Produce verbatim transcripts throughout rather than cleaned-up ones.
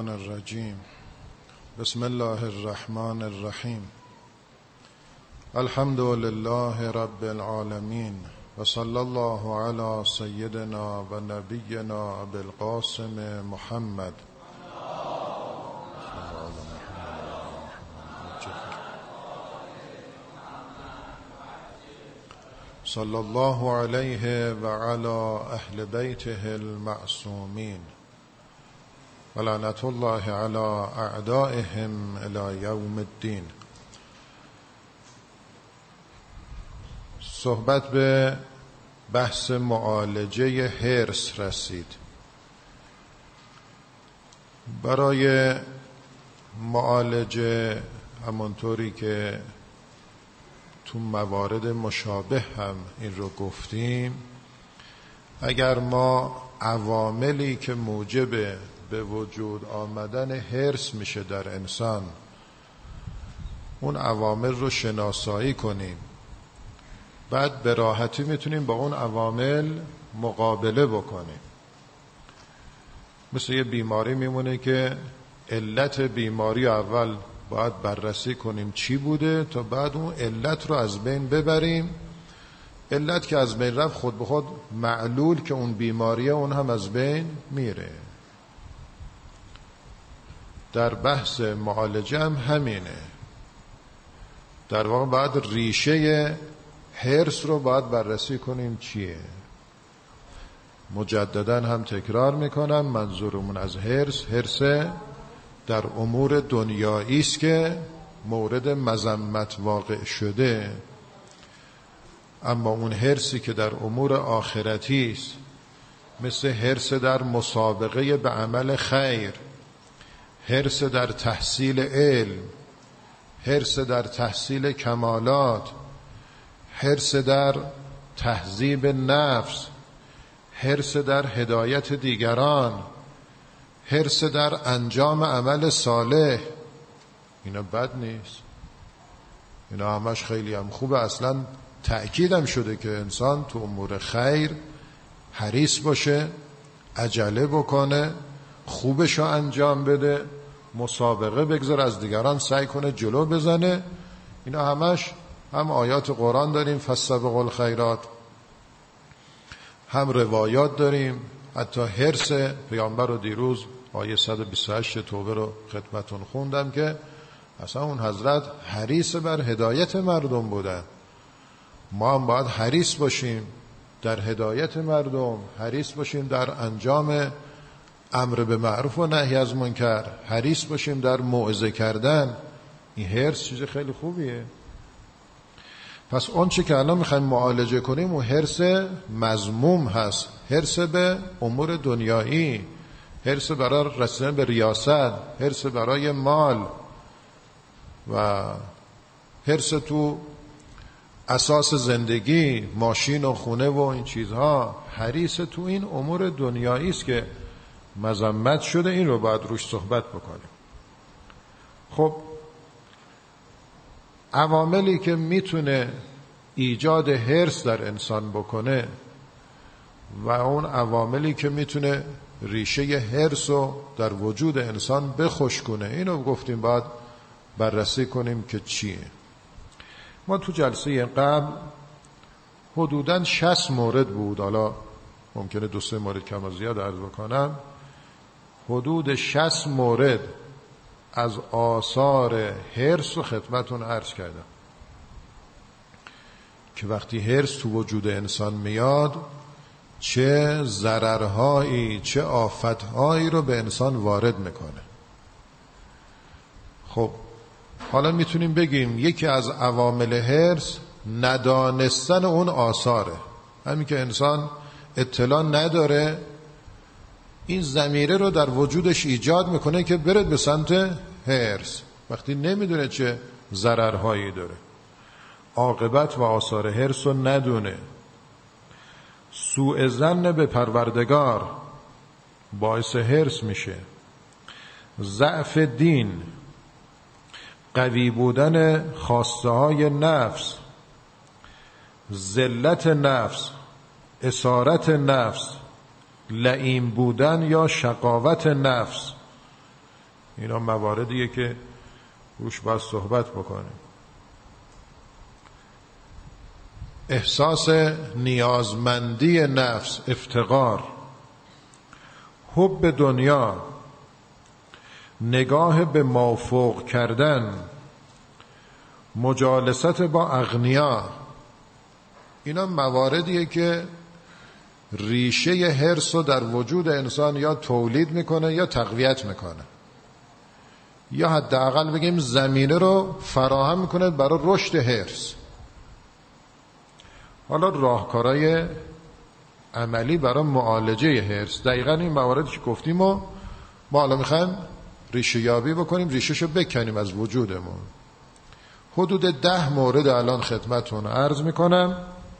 الرجیم. بسم الله الرحمن الرحیم. الحمد لله رب العالمین و صلی الله علی سیدنا و نبینا ابی القاسم محمد. صلی الله علیه و علی اهل بیته المعصومین و لعنت الله علی اعدائهم الی یوم الدین. صحبت به بحث معالجه حرص رسید. برای معالجه همونطوری که تو موارد مشابه هم این رو گفتیم، اگر ما عواملی که موجب به وجود آمدن حرص میشه در انسان اون عوامل رو شناسایی کنیم، بعد به راحتی میتونیم با اون عوامل مقابله بکنیم. مثل یه بیماری میمونه که علت بیماری اول باید بررسی کنیم چی بوده تا بعد اون علت رو از بین ببریم. علت که از بین رفت خود به خود معلول که اون بیماریه اون هم از بین میره. در بحث معالجه هم همینه. در واقع باید ریشه حرص رو باید بررسی کنیم چیه. مجددا هم تکرار میکنم، منظورمون از حرص حرص در امور دنیایی است که مورد مذمت واقع شده، اما اون حرصی که در امور آخرتی است، مثل حرص در مسابقه به عمل خیر، حرص در تحصیل علم، حرص در تحصیل کمالات، حرص در تهذیب نفس، حرص در هدایت دیگران، حرص در انجام عمل صالح، اینا بد نیست، اینا همش خیلی هم خوبه. اصلا تأکیدم شده که انسان تو امور خیر حریص باشه، عجله بکنه، خوبشو انجام بده، مسابقه بگذار از دیگران، سعی کنه جلو بزنه. اینا همش هم آیات قرآن داریم فاستبقوا الخیرات، هم روایات داریم. حتی حرص پیامبر رو دیروز آیه صد و بیست و هشت توبه رو خدمتون خوندم که اصلا اون حضرت حریص بر هدایت مردم بودن. ما هم باید حریص باشیم در هدایت مردم، حریص باشیم در انجام امر به معروف و نهی از منکر، حریص باشیم در موعظه کردن. این حرص چیز خیلی خوبیه. پس اون چی که الان میخوایم معالجه کنیم اون حرص مذموم هست، حرص به امور دنیایی، حرص برای رسیدن به ریاست، حرص برای مال و حرص تو اساس زندگی، ماشین و خونه و این چیزها. حریص تو این امور دنیایی است که مذمت شده، این رو باید روش صحبت بکنیم. خب عواملی که میتونه ایجاد حرص در انسان بکنه و اون عواملی که میتونه ریشه حرص رو در وجود انسان بخشکونه، اینو گفتیم باید بررسی کنیم که چیه. ما تو جلسه قبل حدوداً شصت مورد بود، حالا ممکنه دو سه مورد کم و زیاد عرض بکنم، حدود شصت مورد از آثار حرص رو خدمتون عرض کردم که وقتی حرص تو وجود انسان میاد چه ضررهایی چه آفتهایی رو به انسان وارد میکنه. خب حالا میتونیم بگیم یکی از عوامل حرص ندانستن اون آثاره. همین که انسان اطلاع نداره، این ضمیره رو در وجودش ایجاد میکنه که برد به سمت حرص. وقتی نمیدونه چه ضررهایی داره، عاقبت و آثار حرص رو ندونه، سوء ظن به پروردگار باعث حرص میشه، ضعف دین، قوی بودن خواسته های نفس، ذلت نفس، اسارت نفس، لئیم بودن یا شقاوت نفس، اینا مواردیه که روش باید صحبت بکنیم. احساس نیازمندی نفس، افتقار، حب دنیا، نگاه به مافوق کردن، مجالست با اغنیا، اینا مواردیه که ریشه حرص رو در وجود انسان یا تولید میکنه یا تقویت میکنه، یا حداقل بگیم زمینه رو فراهم میکنه برای رشد حرص. حالا راهکارهای عملی برای معالجه حرص، دقیقا این مواردی که گفتیم و ما حالا میخوایم ریشه یابی بکنیم، ریشهشو بکنیم از وجودمون. حدود ده مورد الان خدمتون عرض میکنم.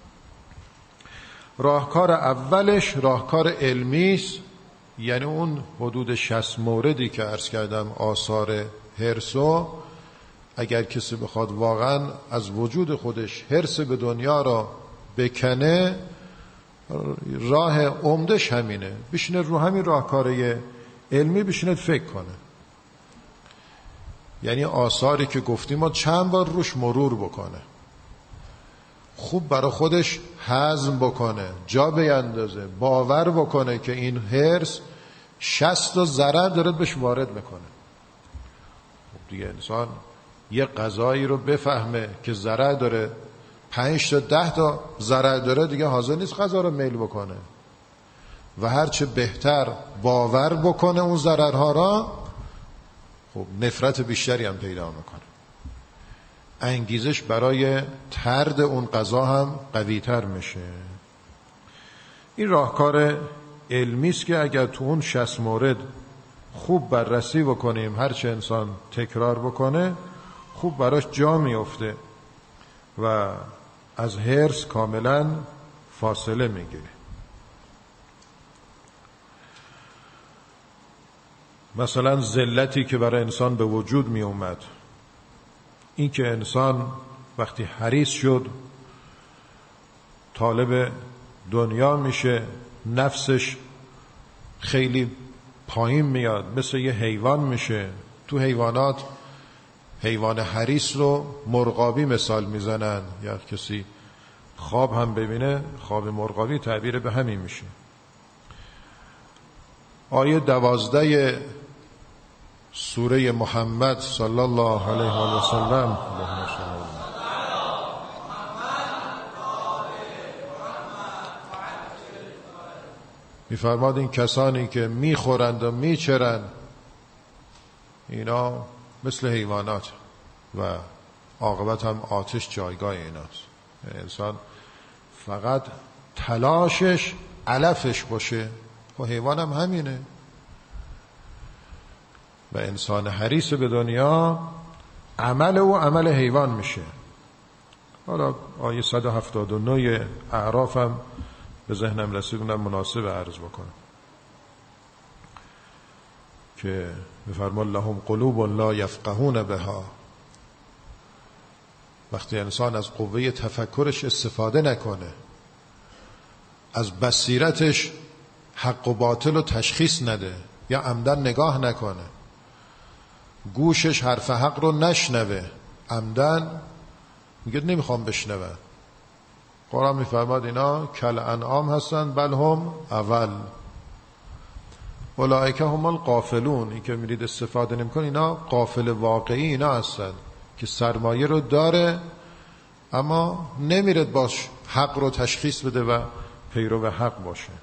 راهکار اولش راهکار علمی است، یعنی اون حدود شصت موردی که عرض کردم آثار حرصو، اگر کسی بخواد واقعا از وجود خودش حرص به دنیا را بکنه، راه عمدش همینه، بشینه رو همین راهکارهای علمی بشینه فکر کنه، یعنی آثاری که گفتیم ما چند بار روش مرور بکنه، خوب برای خودش هضم بکنه، جا بیندازه، باور بکنه که این حرص شصت تا ضرر داره بهش وارد میکنه. خب دیگه انسان یه غذایی رو بفهمه که ضرر داره، پنج تا ده تا ضرر داره، دیگه حاضر نیست غذا رو میل بکنه و هرچه بهتر باور بکنه اون ضررها را، خب نفرت بیشتری هم پیدا میکنه، انگیزش برای طرد اون غذا هم قوی‌تر میشه. این راهکار علمی است که اگر تو اون شصت مورد خوب بررسی بکنیم، هرچه انسان تکرار بکنه خوب براش جا میفته و از حرص کاملا فاصله میگیره. مثلا ذلتی که برای انسان به وجود می اومد، این که انسان وقتی حریص شد طالب دنیا میشه، نفسش خیلی پایین میاد، مثل یه حیوان میشه. تو حیوانات حیوان حریص رو مرغابی مثال میزنن، یا کسی خواب هم ببینه خواب مرغابی تعبیر به همین میشه. آیه دوازده سوره محمد صلی الله علیه و سلم میفرماد این کسانی که میخورند و میچرند اینا مثل حیوانات و عاقبت هم آتش جایگاه ایناست. انسان فقط تلاشش علفش باشه، و حیوان هم همینه. و انسان حریص به دنیا عمل او عمل حیوان میشه. حالا آیه صد و هفتاد و نه اعراف هم به ذهنم رسیدونم مناسب عرض بکنم که می‌فرماید لهم قلوب لا یفقهون بها. وقتی انسان از قوه تفکرش استفاده نکنه، از بصیرتش حق و باطل رو تشخیص نده یا عمدن نگاه نکنه، گوشش حرف حق رو نشنوه، عمدن میگه نمیخوام بشنوه، قرآن میفرماد اینا کل انعام هستن بل هم اول اولئک هم الغافلون. این که میرید استفاده نمیکنه اینا غافل واقعی اینا هستن که سرمایه رو داره اما نمیرد باش حق رو تشخیص بده و پیرو حق باشه.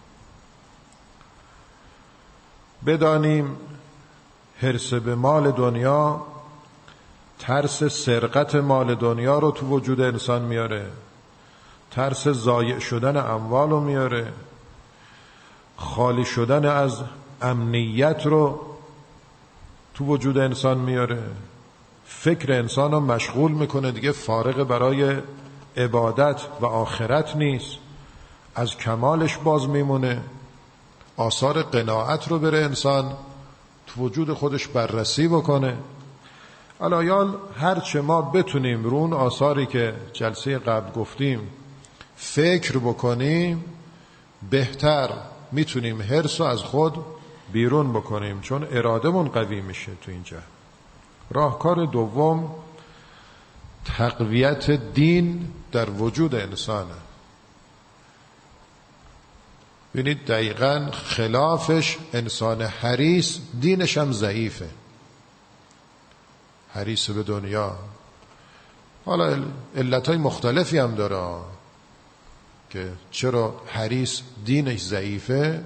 بدانیم حرص به مال دنیا ترس سرقت مال دنیا رو تو وجود انسان میاره، ترس ضایع شدن اموال رو میاره، خالی شدن از امنیت رو تو وجود انسان میاره، فکر انسان رو مشغول میکنه، دیگه فارغ برای عبادت و آخرت نیست، از کمالش باز میمونه. آثار قناعت رو بره انسان تو وجود خودش بررسی بکنه. الایال هرچه ما بتونیم رو اون آثاری که جلسه قبل گفتیم فکر بکنیم، بهتر میتونیم حرص رو از خود بیرون بکنیم، چون ارادمون قوی میشه تو اینجا. راهکار دوم تقویت دین در وجود انسانه. ببینید دقیقاً خلافش انسان حریص دینش هم ضعیفه، حریص به دنیا. حالا علتهای مختلفی هم داره که چرا حریص دینش ضعیفه.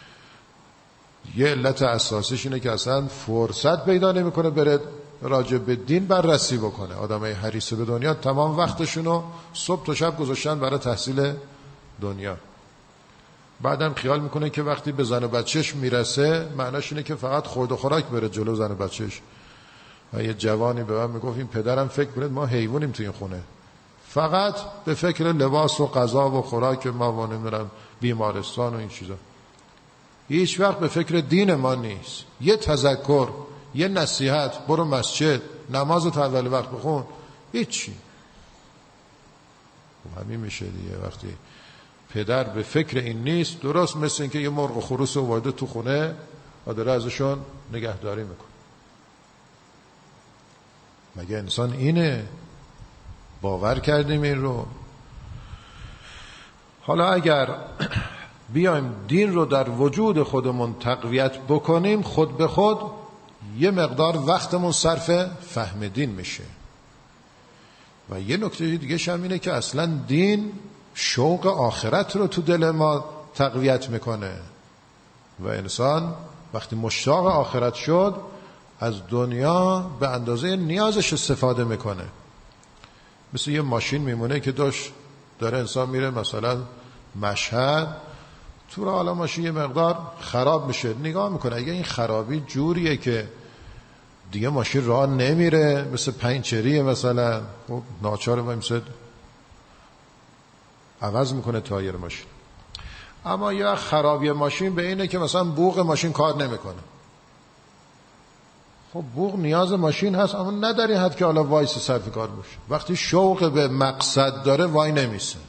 یه علت اساسیش اینه که اصلا فرصت پیدا نمیکنه بره راجع به دین بررسی بکنه. آدمای حریص به دنیا تمام وقتشونو صبح تا شب گذاشتن برای تحصیل دنیا. بعدم خیال میکنه که وقتی به زن و بچهش میرسه معناش اینه که فقط خورد و خوراک بره جلو زن و بچهش. و یه جوانی به من میگفت این پدرم فکر کنید ما حیوانیم تو این خونه، فقط به فکر لباس و غذا و خوراک ما و نمیدونم بیمارستان و این چیزا، هیچ وقت به فکر دین ما نیست. یه تذکر، یه نصیحت، برو مسجد، نماز تا اول وقت بخون، هیچی. همین میشه دیگه. وقتی پدر به فکر این نیست، درست مثل این که یه مرغ و خروس وارد تو خونه و داره ازشون نگهداری میکنه. مگه انسان اینه؟ باور کردیم این رو؟ حالا اگر بیایم دین رو در وجود خودمون تقویت بکنیم، خود به خود یه مقدار وقتمون صرف فهم دین میشه. و یه نکته دیگه هم اینه که اصلا دین شوق آخرت رو تو دل ما تقویت میکنه و انسان وقتی مشتاق آخرت شد از دنیا به اندازه نیازش استفاده میکنه. مثل یه ماشین میمونه که داشت داره انسان میره مثلا مشهد، تو را حالا ماشین یه مقدار خراب میشه، نگاه میکنه اگه این خرابی جوریه که دیگه ماشین راه نمیره، مثل پنچریه مثلا، خب ناچار ما مثل عوض میکنه تایر ماشین. اما یه خرابی ماشین به اینه که مثلا بوق ماشین کار نمیکنه. خب بوق نیاز ماشین هست، اما نه در این حد که حالا وایس صرف کار باشه. وقتی شوق به مقصد داره وای نمیسه،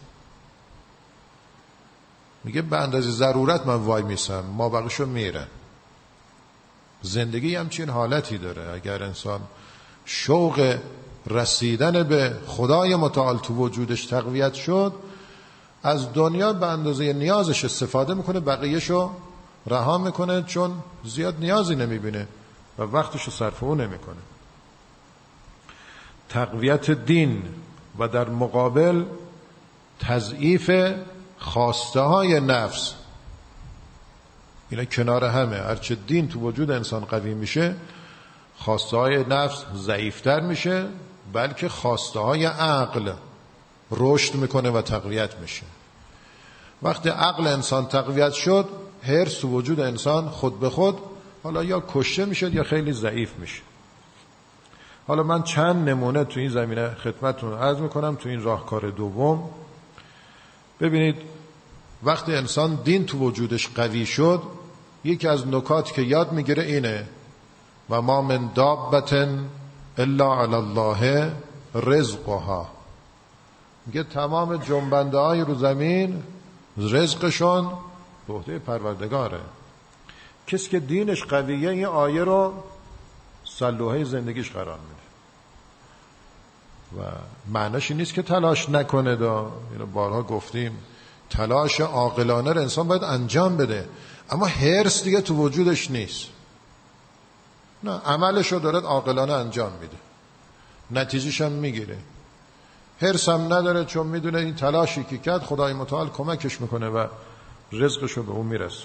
میگه به اندازه ضرورت من وای میسم، ما بقیشو میرن. زندگی همچین حالتی داره. اگر انسان شوق رسیدن به خدای متعال تو وجودش تقویت شد، از دنیا به اندازه نیازش استفاده میکنه، بقیهشو رها میکنه، چون زیاد نیازی نمیبینه و وقتشو صرف اون نمیکنه. تقویت دین و در مقابل تضعیف خواسته های نفس، اینا کنار همه. هرچه دین تو وجود انسان قوی میشه، خواسته های نفس ضعیفتر میشه، بلکه خواسته های عقل رشد میکنه و تقویت میشه. وقتی عقل انسان تقویت شد، حرص تو وجود انسان خود به خود حالا یا کشته میشه یا خیلی ضعیف میشه. حالا من چند نمونه تو این زمینه خدمتتون عرض میکنم تو این راهکار دوم. ببینید وقتی انسان دین تو وجودش قوی شد، یکی از نکات که یاد میگیره اینه و ما من دابة الا علی الله رزقها. میگه تمام جنبنده های رو زمین رزقشون به عهده پروردگاره. کسی که دینش قویه این آیه رو سلوحه زندگیش قرار میده و معنیش این نیست که تلاش نکنه. دا اینو بارها گفتیم، تلاش عاقلانه رو انسان باید انجام بده، اما حرص دیگه تو وجودش نیست. نه، عملش رو داره عاقلانه انجام میده، نتیجهش هم میگیره. حرص هم نداره چون میدونه این تلاشی که کرد خدای متعال کمکش میکنه و رزقش رو به اون میرسه.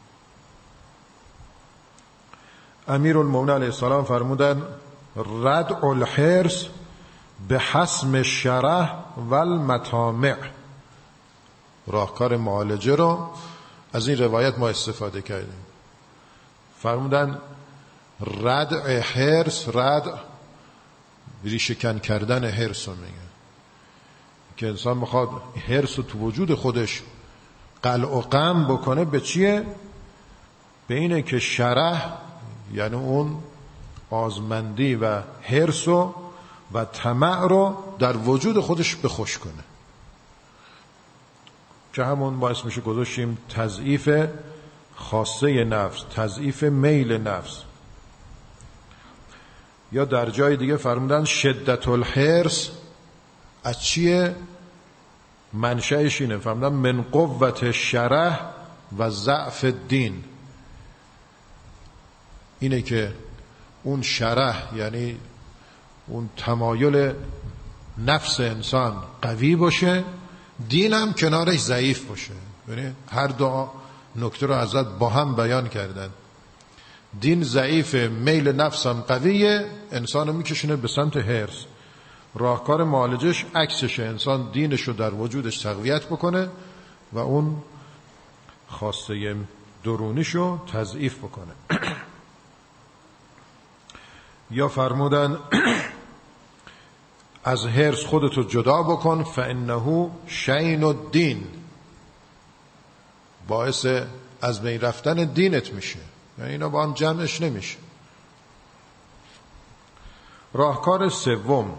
امیرالمومنین علیه السلام فرمودن ردع الحرص به حسم الشره و المطامع. راهکار معالجه رو از این روایت ما استفاده کردیم. فرمودن ردع حرص، ردع ریشه‌کن کردن حرص رو میگه که انسان میخواد حرص رو تو وجود خودش قلع و قم بکنه. به چیه؟ به اینه که شره یعنی اون آزمندی و حرص و و طمع رو در وجود خودش بخوش کنه، که همون باعث میشه گذاشتیم تضعیف خاصه نفس، تضعیف میل نفس. یا در جای دیگه فرمودن شدت الحرص از چیه؟ منشأش اینه، فرمودن من قوت شرح و ضعف الدین. اینه که اون شرح یعنی اون تمایل نفس انسان قوی باشه، دین هم کنارش ضعیف باشه. یعنی هر دو نکته رو حضرت با هم بیان کردن. دین ضعیف، میل نفس هم قویه، انسان رو میکشونه به سمت حرص. راهکار معالجش عکسشه، انسان دینش رو در وجودش تقویت بکنه و اون خواسته درونیش رو تضعیف بکنه. یا فرمودن از حرص خودتو جدا بکن فانه شین الدین، باعث از بین رفتن دینت میشه. یعنی اینا با هم جمعش نمیشه. راهکار سوم،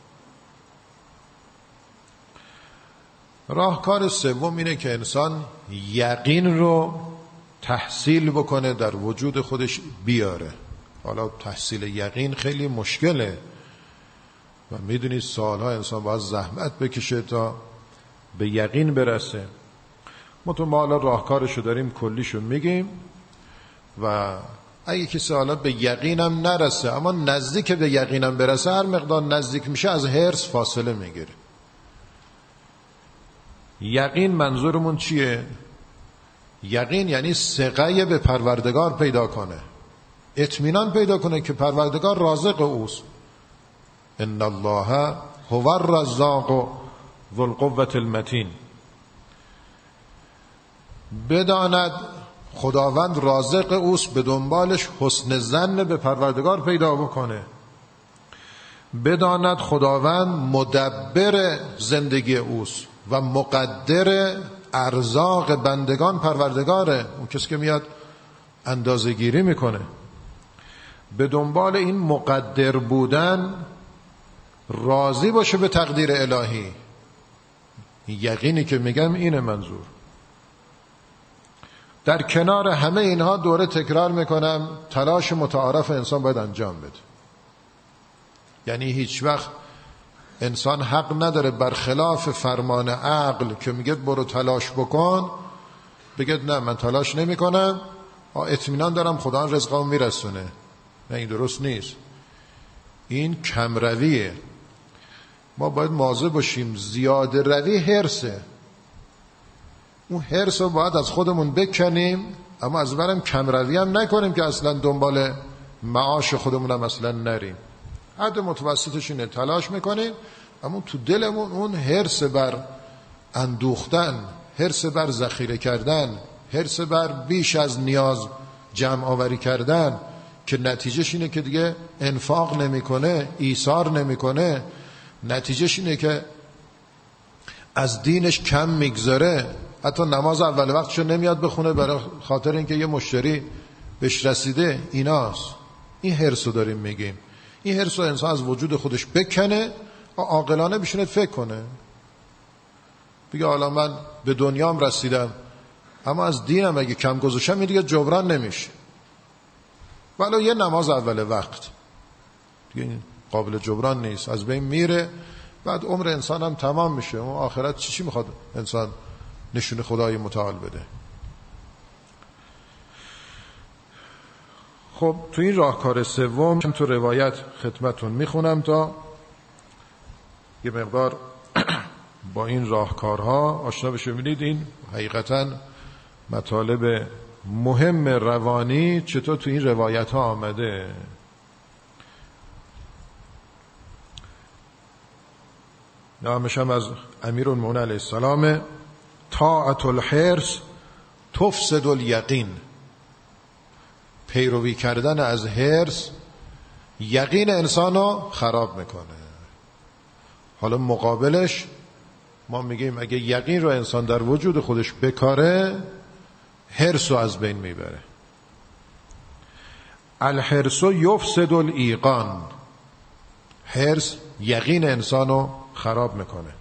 راهکار سوم اینه که انسان یقین رو تحصیل بکنه، در وجود خودش بیاره. حالا تحصیل یقین خیلی مشکله و میدونید سالها انسان باید زحمت بکشه تا به یقین برسه. ما تو ما حالا راهکارشو داریم، کلیشو میگیم و اگه کسی حالا به یقینم نرسه اما نزدیک به یقینم برسه، هر مقدار نزدیک میشه از حرص فاصله میگیره. یقین منظورمون چیه؟ یقین یعنی ثقه به پروردگار پیدا کنه، اطمینان پیدا کنه که پروردگار رازق اوست. ان الله هو الرزاق ذو القوة المتین. بداند خداوند رازق اوست، به دنبالش حسن ظن به پروردگار پیدا بکنه. بداند خداوند مدبر زندگی اوست و مقدر ارزاق بندگان پروردگاره، اون کسی که میاد اندازه گیری میکنه. به دنبال این مقدر بودن، راضی باشه به تقدیر الهی. یقینی که میگم اینه منظور. در کنار همه اینها دوره تکرار میکنم، تلاش متعارف انسان باید انجام بده. یعنی هیچ وقت انسان حق نداره برخلاف فرمان عقل که میگه برو تلاش بکن، بگه نه من تلاش نمی کنم، اطمینان دارم خدا رزقمو میرسونه. نه، این درست نیست. این کم رویه. ما باید مواظب باشیم. زیاده روی حرصه. اون حرص رو باید از خودمون بکنیم، اما از برم کم روی هم نکنیم که اصلا دنبال معاش خودمون هم اصلا نریم. حد متوسطش اینه، تلاش میکنیم اما تو دلمون اون حرص بر اندوختن، حرص بر ذخیره کردن، حرص بر بیش از نیاز جمع آوری کردن، که نتیجهش اینه که دیگه انفاق نمیکنه، ایثار نمیکنه، نتیجهش اینه که از دینش کم میگذاره، حتی نماز اول وقتشو نمیاد بخونه برای خاطر اینکه یه مشتری بهش رسیده. ایناست. این حرص رو داریم میگیم. این حرص رو انسان از وجود خودش بکنه، عاقلانه بشونه فکر کنه، بگه حالا من به دنیام رسیدم اما از دینم اگه کم گذاشتم این دیگه جبران نمیشه. ولی یه نماز اول وقت دیگه قابل جبران نیست، از بین میره، بعد عمر انسان هم تمام میشه. اون آخرت چی چی میخواد انسان نشون خدای متعال بده؟ خب تو این راهکار سوم تو روایت خدمتون میخونم تا یه مقدار با این راهکارها آشنا بشه. ببینید این حقیقتا مطالب مهم روانی چطور تو این روایت ها آمده. نامش هم از امیرالمومنین علیه السلام: طاعت الحرص تفسد الیقین. پیروی کردن از حرص یقین انسانو خراب میکنه. حالا مقابلش ما میگیم اگه یقین رو انسان در وجود خودش بکاره، حرص رو از بین میبره. الحرص یفسد الایقان. حرص یقین انسانو خراب میکنه.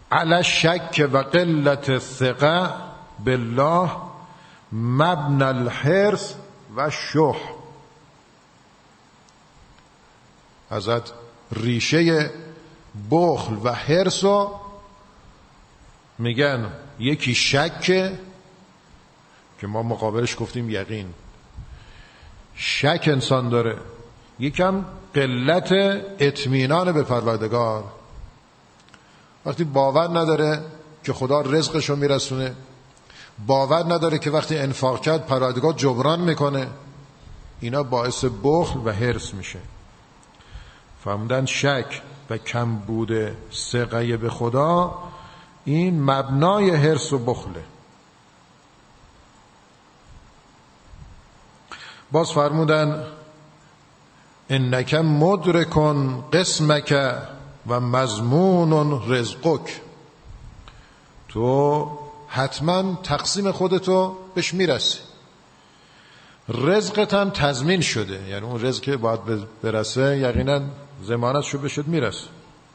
علی شک و قلت الثقه بالله مبنی الحرص و شح. حضرت ریشه بخل و حرص رو میگن یکی شکه که ما مقابلش گفتیم یقین، شک انسان داره، یکم قلت اطمینان به پروردگار، وقتی باور نداره که خدا رزقشو میرسونه، باور نداره که وقتی انفاق کرد پروردگار جبران میکنه، اینا باعث بخل و حرص میشه. فهمدن شک و کمبود ثقه به خدا این مبنای حرص و بخله. باز فرمودن انک مدرکن قسمک و مضمون رزقک، تو حتما تقسیم خودتو بهش میرسی، رزقت هم تضمین شده، یعنی اون رزق که باید برسه یقینا ضمانتش رو بشد میرسه،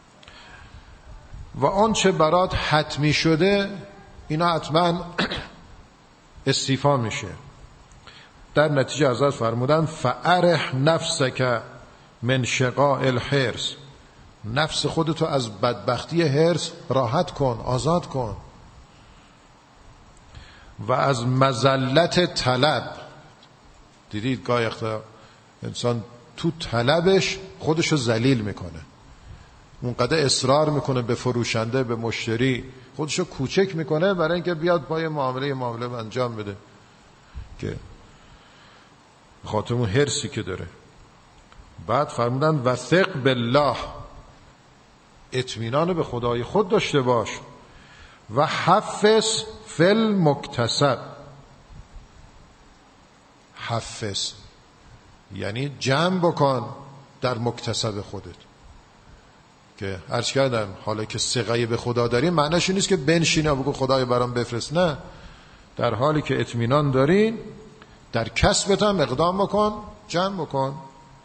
و آن چه برات حتمی شده اینا حتما استیفا میشه. در نتیجه حضرت فرمودن فأرح نفسک من شقاء الحرص، نفس خودتو از بدبختی حرص راحت کن، آزاد کن، و از مذلت طلب. دیدید گاهی وقتا انسان تو طلبش خودشو ذلیل میکنه، اونقدر اصرار میکنه به فروشنده، به مشتری، خودشو کوچک میکنه برای اینکه بیاد پای معامله معامله انجام بده، که خاطر اون حرصی که داره. بعد فرمودن وثق بالله، اطمینان به خدای خود داشته باش، و حفظ فی المکتسب. حفظ یعنی جمع بکن در مکتسب خودت، که عرض کردم حالا که ثقه به خدا داری معنیش نیست که بنشینی و بگو خدای برام بفرست، نه، در حالی که اطمینان داری در کسبت هم اقدام بکن، جمع بکن.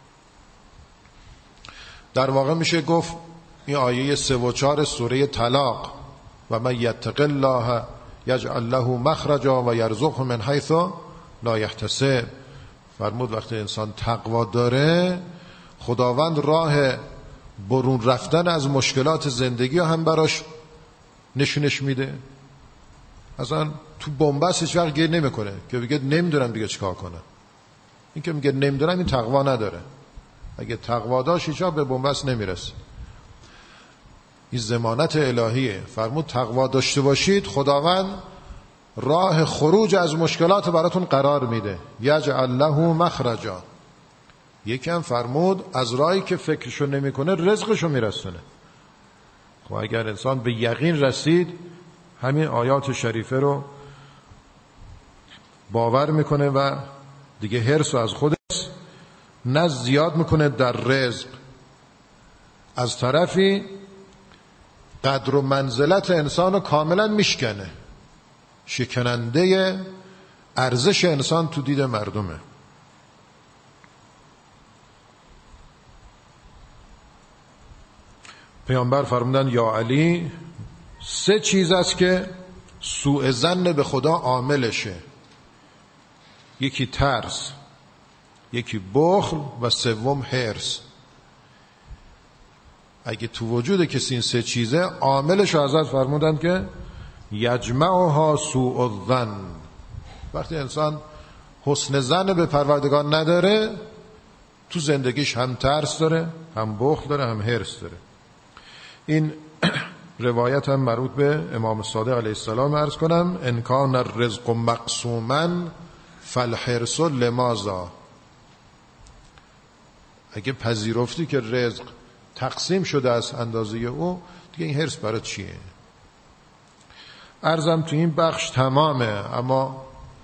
در واقع میشه گفت این آیه سه و چهار سوره طلاق، و من یتق الله یجعل له مخرجا و یرزقه من حیث لا یحتسب. فرمود وقتی انسان تقوا داره خداوند راه برون رفتن از مشکلات زندگی هم براش نشونش میده. اصلا تو بنبست هیچ وقت گیر نمیکنه که بگه نمیدونم دیگه چیکار کنم. این که میگه نمیدونم این تقوا نداره. اگه تقوا داشت هیچ وقت به بنبست نمیرسه. این ضمانت الهیه. فرمود تقوا داشته باشید خداوند راه خروج از مشکلات براتون قرار میده. یجعل له مخرجا. یکم فرمود از راهی که فکرشو نمیکنه رزقشو میرسونه. خب اگر انسان به یقین رسید همین آیات شریفه رو باور میکنه و دیگه حرص از خودش نه زیاد میکنه در رزق، از طرفی قدر و منزلت انسان رو کاملا میشکنه، شکننده ارزش انسان تو دید مردمه. پیامبر فرمودن یا علی سه چیز است که سوء ظن به خدا عاملشه، یکی ترس، یکی بخل و سوم حرص. اگه تو وجود کسی این سه چیزه عاملش رو حضرت فرمودن که یجمعها سوء الظن. وقتی انسان حسن ظن به پروردگار نداره تو زندگیش هم ترس داره، هم بخل داره، هم حرص داره. این روایت هم مربوط به امام صادق علیه السلام عرض کنم ان کان الرزق مقسوما فالحرص لماذا. اگه پذیرفتی که رزق تقسیم شده از اندازه او دیگه این حرص برای چیه؟ عرضم تو این بخش تمامه، اما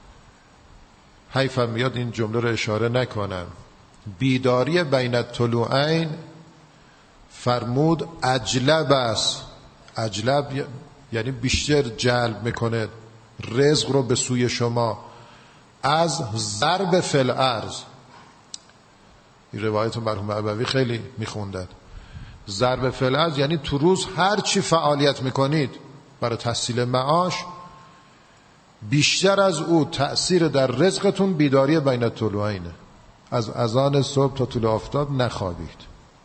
حیفم میاد این جمله رو اشاره نکنم. بیداری بین الطلوعین فرمود اجلب است. اجلب یعنی بیشتر جلب میکنه رزق رو به سوی شما از ضرب فی الارض. این روایت مرحوم ابوی خیلی میخوندن. ضرب فعل یعنی تو روز هر چی فعالیت میکنید برای تحصیل معاش، بیشتر از او تأثیر در رزقتون بیداری بین الطلوعینه. از اذان صبح تا طلوع آفتاب نخوابید.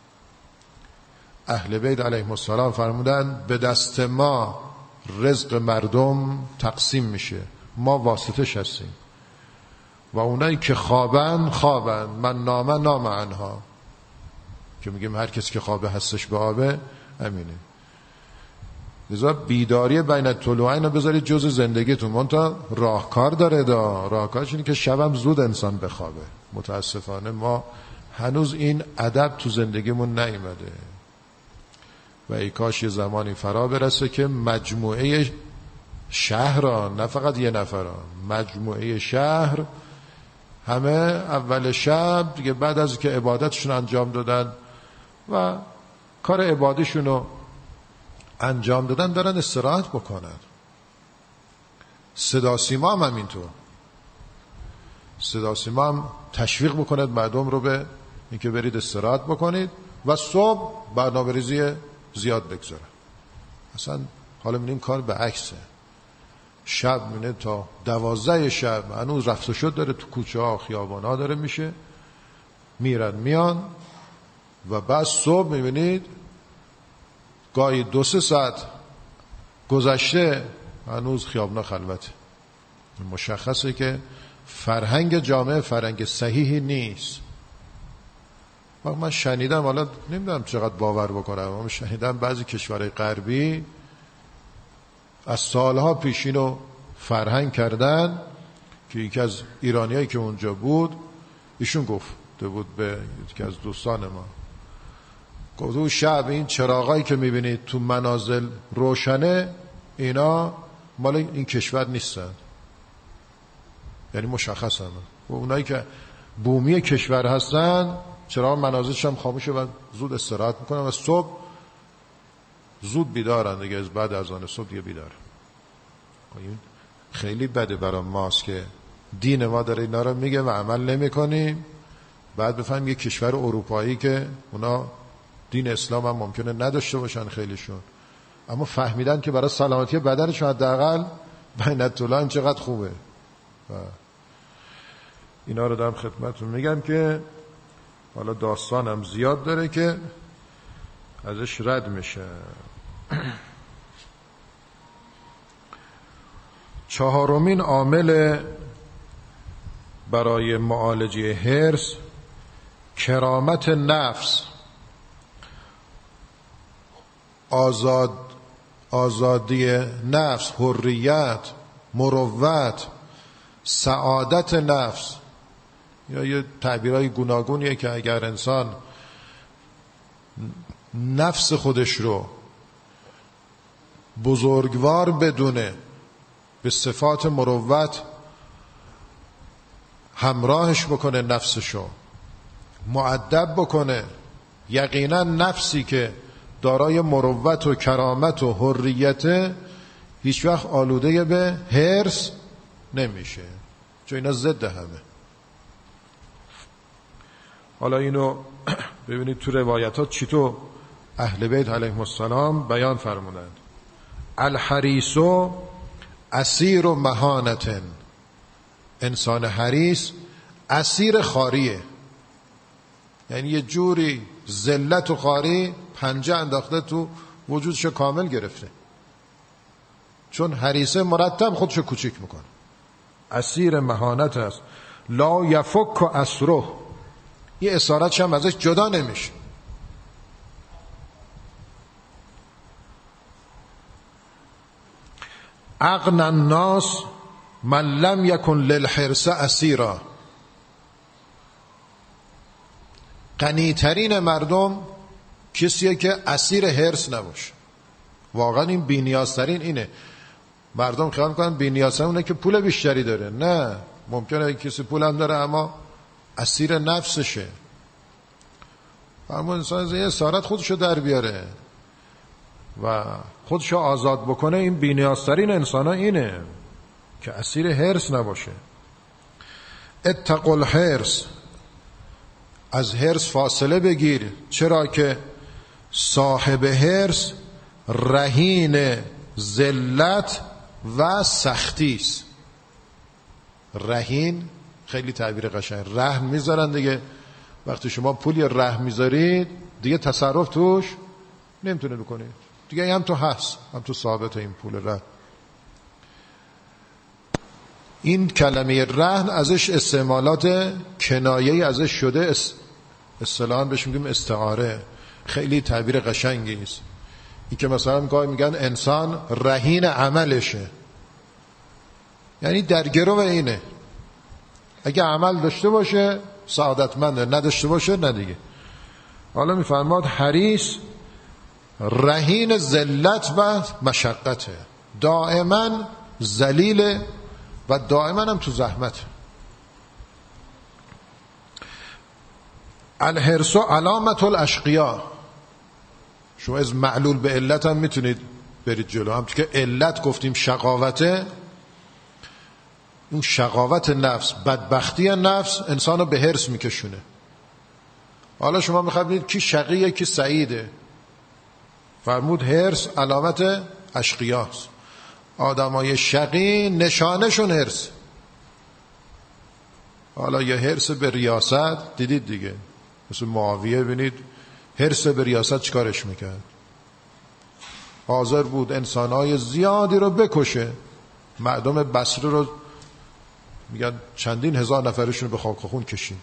اهل بیت علیهم السلام فرمودن به دست ما رزق مردم تقسیم میشه، ما واسطش هستیم و اونایی که خوابن خوابن، من نامه نام عنها، که میگیم هر کسی که خوابه هستش به آبه، امینه. لذا بیداری بین الطلوعین رو بذارید جز زندگیتون. منتها راهکار داره، دا راهکارش اینه که شبم زود انسان بخوابه. متاسفانه ما هنوز این ادب تو زندگیمون نیامده و ای کاش یه زمانی فرا برسه که مجموعه شهر، نه فقط یه نفر، مجموعه شهر همه اول شب دیگه بعد از که عبادتشون انجام دادن و کار عبادیشون رو انجام دادن دارن استراحت بکنن. صدا سیما هم همینطور، صدا سیما هم تشویق بکند مردم رو به اینکه برید استراحت بکنید و صبح برنامه ریزی زیاد بگذاره. اصلا حالا می‌بینیم کار به عکسه، شب میونه تا دوازده شب هنوز رفت و شد داره تو کوچه ها خیابان ها داره میشه، میرن میان و بعد صبح میبینید گاهی دو سه ساعت گذشته هنوز خیابنا خلوته. مشخصه که فرهنگ جامعه فرهنگ صحیحی نیست. و من شنیدم، حالا نمیدونم چقدر باور بکنم، اما شنیدم بعضی کشورهای غربی از سالها پیش اینو فرهنگ کردن که یکی از ایرانیایی که اونجا بود ایشون گفته بود به یکی از دوستان ما، گفته شب این چراغایی که میبینید تو منازل روشنه، اینا مال این کشور نیستن. یعنی مشخص هم و اونایی که بومی کشور هستن چراغ منازلش هم خاموشه و زود استراحت میکنن و صبح زود بیدارن دیگه، از بعد از آن صبح دیگه بیدار. خیلی بده برای ماست که دین ما داره اینا رو میگه و عمل نمی کنیم، بعد بفهمیم یه کشور اروپایی که اونا دین اسلام هم ممکنه نداشته باشن خیلیشون، اما فهمیدن که برای سلامتی بدنشون حداقل بین الطلوعین چقدر خوبه. و اینا رو دارم خدمتتون میگم که حالا داستانم زیاد داره که ازش رد میشه. چهارمین عامل برای معالجه حرص کرامت نفس، آزاد آزادی نفس، حریت، مروت، سعادت نفس، یا یه تعبیرهای گوناگونیه که اگر انسان نفس خودش رو بزرگوار بدونه، به صفات مروت همراهش بکنه، نفسشو مؤدب بکنه، یقینا نفسی که دارای مروت و کرامت و حریت هیچ وقت آلوده به حرص نمیشه، چون اینا ضد همه. حالا اینو ببینید تو روایتات چطور اهل بیت علیهم السلام بیان فرمودند. الحریص اسیر و مهانتن، انسان حریص اسیر خاریه، یعنی یه جوری ذلت و خاری پنجه انداخته تو وجودشو کامل گرفته، چون حریصه مرتب خودشو کوچیک میکنه. اسیر مهانت است. لا یفک اسره، یه اسارتش هم ازش جدا نمیشه. اغنى الناس من لم یکن للحرص اسیرا، غنیترین مردم کسیه که اسیر حرص نباشه. واقعا این بی‌نیازترین اینه. مردم خیال میکنن بی‌نیازترین اونه که پول بیشتری داره. نه، ممکنه کسی پول هم داره اما اسیر نفسشه. اما انسان یه اسارت خودشو در بیاره و خودشو آزاد بکنه، این بی‌نیازترین انسان ها اینه که اسیر حرص نباشه. اتقوا الحرص، از حرص فاصله بگیر. چرا که صاحب حرص رهین ذلت و سختی است. رهین خیلی تعبیر قشنگ. رهن میذارن دیگه، وقتی شما پولی رهن میذارید دیگه تصرف توش نمیتونه بکنید دیگه، هم تو هست هم تو ثابت این پول رهن. این کلمه رهن ازش استعمالات کنایه‌ای ازش شده، اصطلاحاً بهش میگیم استعاره. خیلی تعبیر قشنگی است این که مثلا گاهی میگن انسان رهین عملشه، یعنی در گرو اینه، اگه عمل داشته باشه سعادتمنده، نداشته باشه نه دیگه. حالا میفرماد حریص رهین ذلت و مشقته، دائما ذلیل و دائما هم تو زحمت. الحرص علامت الاشقیا. شما از معلول به علت هم میتونید برید جلو، هم که علت گفتیم شقاوته، اون شقاوت نفس، بدبختی نفس انسانو به حرص میکشونه. حالا شما میخواید ببینید کی شقیه کی سعیده، فرمود حرص علامت اشقیاست. آدمای شقی نشانشون حرص. حالا یه حرص به ریاست دیدید دیگه، مثل معاویه ببینید حرص به ریاست چیکارش میکرد، حاضر بود انسانهای زیادی رو بکشه. مردم بصره رو میگن چندین هزار نفرشون رو به خاک و خون کشید.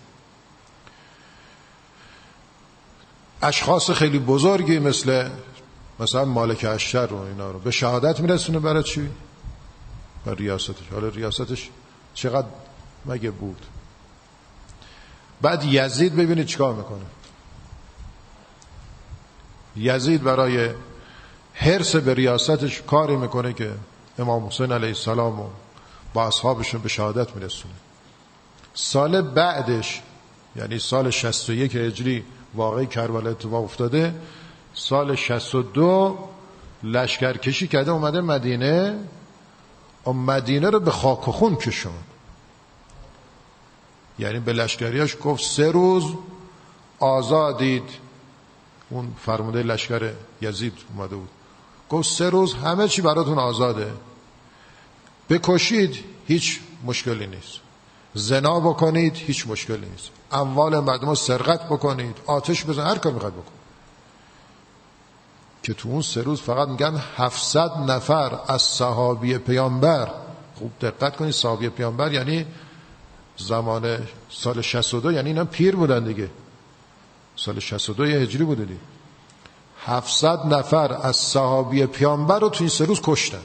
اشخاص خیلی بزرگی مثل مثلا مالک اشتر رو اینا رو به شهادت میرسونه. برای چی؟ برای ریاستش. حالا ریاستش چقدر مگه بود؟ بعد یزید ببینید چیکار میکنه. یزید برای حرص به ریاستش کاری میکنه که امام حسین علیه السلام و با اصحابشون به شهادت میرسونه. سال بعدش یعنی سال شصت و یک هجری واقعی کربلا اتفاق افتاده، سال شصت و دو لشکرکشی کرده اومده مدینه و مدینه رو به خاک و خون کشون. یعنی به لشکریاش گفت سه روز آزادید. اون فرمانده لشکر یزید اومده بود، گفت سه روز همه چی براتون آزاده، بکشید هیچ مشکلی نیست، زنا بکنید هیچ مشکلی نیست، اموال مردم رو سرقت بکنید، آتش بزن، هر کار میخواد بکن. که تو اون سه روز فقط میگن هفتصد نفر از صحابی پیامبر، خوب دقت کنید صحابی پیامبر یعنی زمان سال شصت و دو، یعنی اینا پیر بودن دیگه، سال شصت و دو هجری بوده دیگه. هفتصد نفر از صحابی پیامبر رو تو این سه روز کشتن.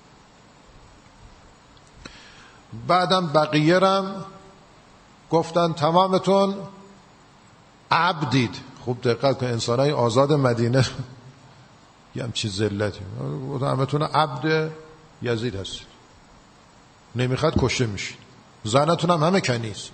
بعدم بقیه رم گفتن تمامتون عبدید. خوب دقت کن انسانای آزاد مدینه یه همچی ذلتی، همتون عبد یزید هستید، نمیخواد کشته میشید، زنتون هم همه کنیز.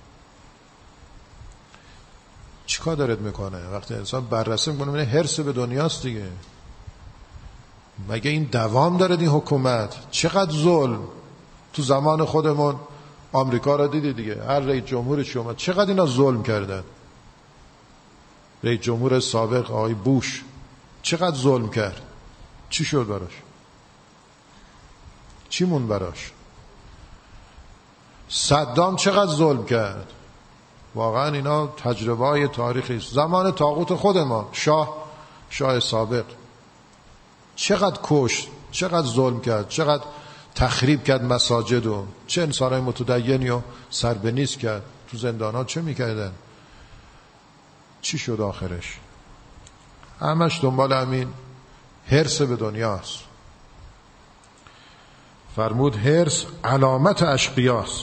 چیکار دارد میکنه؟ وقتی انسان بررسی میکنه میبینه حرص به دنیاست دیگه. مگه این دوام دارد این حکومت؟ چقدر ظلم تو زمان خودمون آمریکا را دیدی دیگه، هر رئیس جمهورش اومد چقدر اینا ظلم کردن. رئیس جمهور سابق آقای بوش چقدر ظلم کرد، چی شد براش؟ چی مون براش؟ صدام چقدر ظلم کرد. واقعا اینا تجربه های تاریخی است. زمان طاغوت خود ما شاه شاه سابق چقدر کشت، چقدر ظلم کرد، چقدر تخریب کرد مساجد و چه انسانای متدینی و سر به نیست کرد. تو زندانات چه میکردن؟ چی شد آخرش؟ همش دنبال همین حرص به دنیاست. فرمود حرص علامت اشقیاست.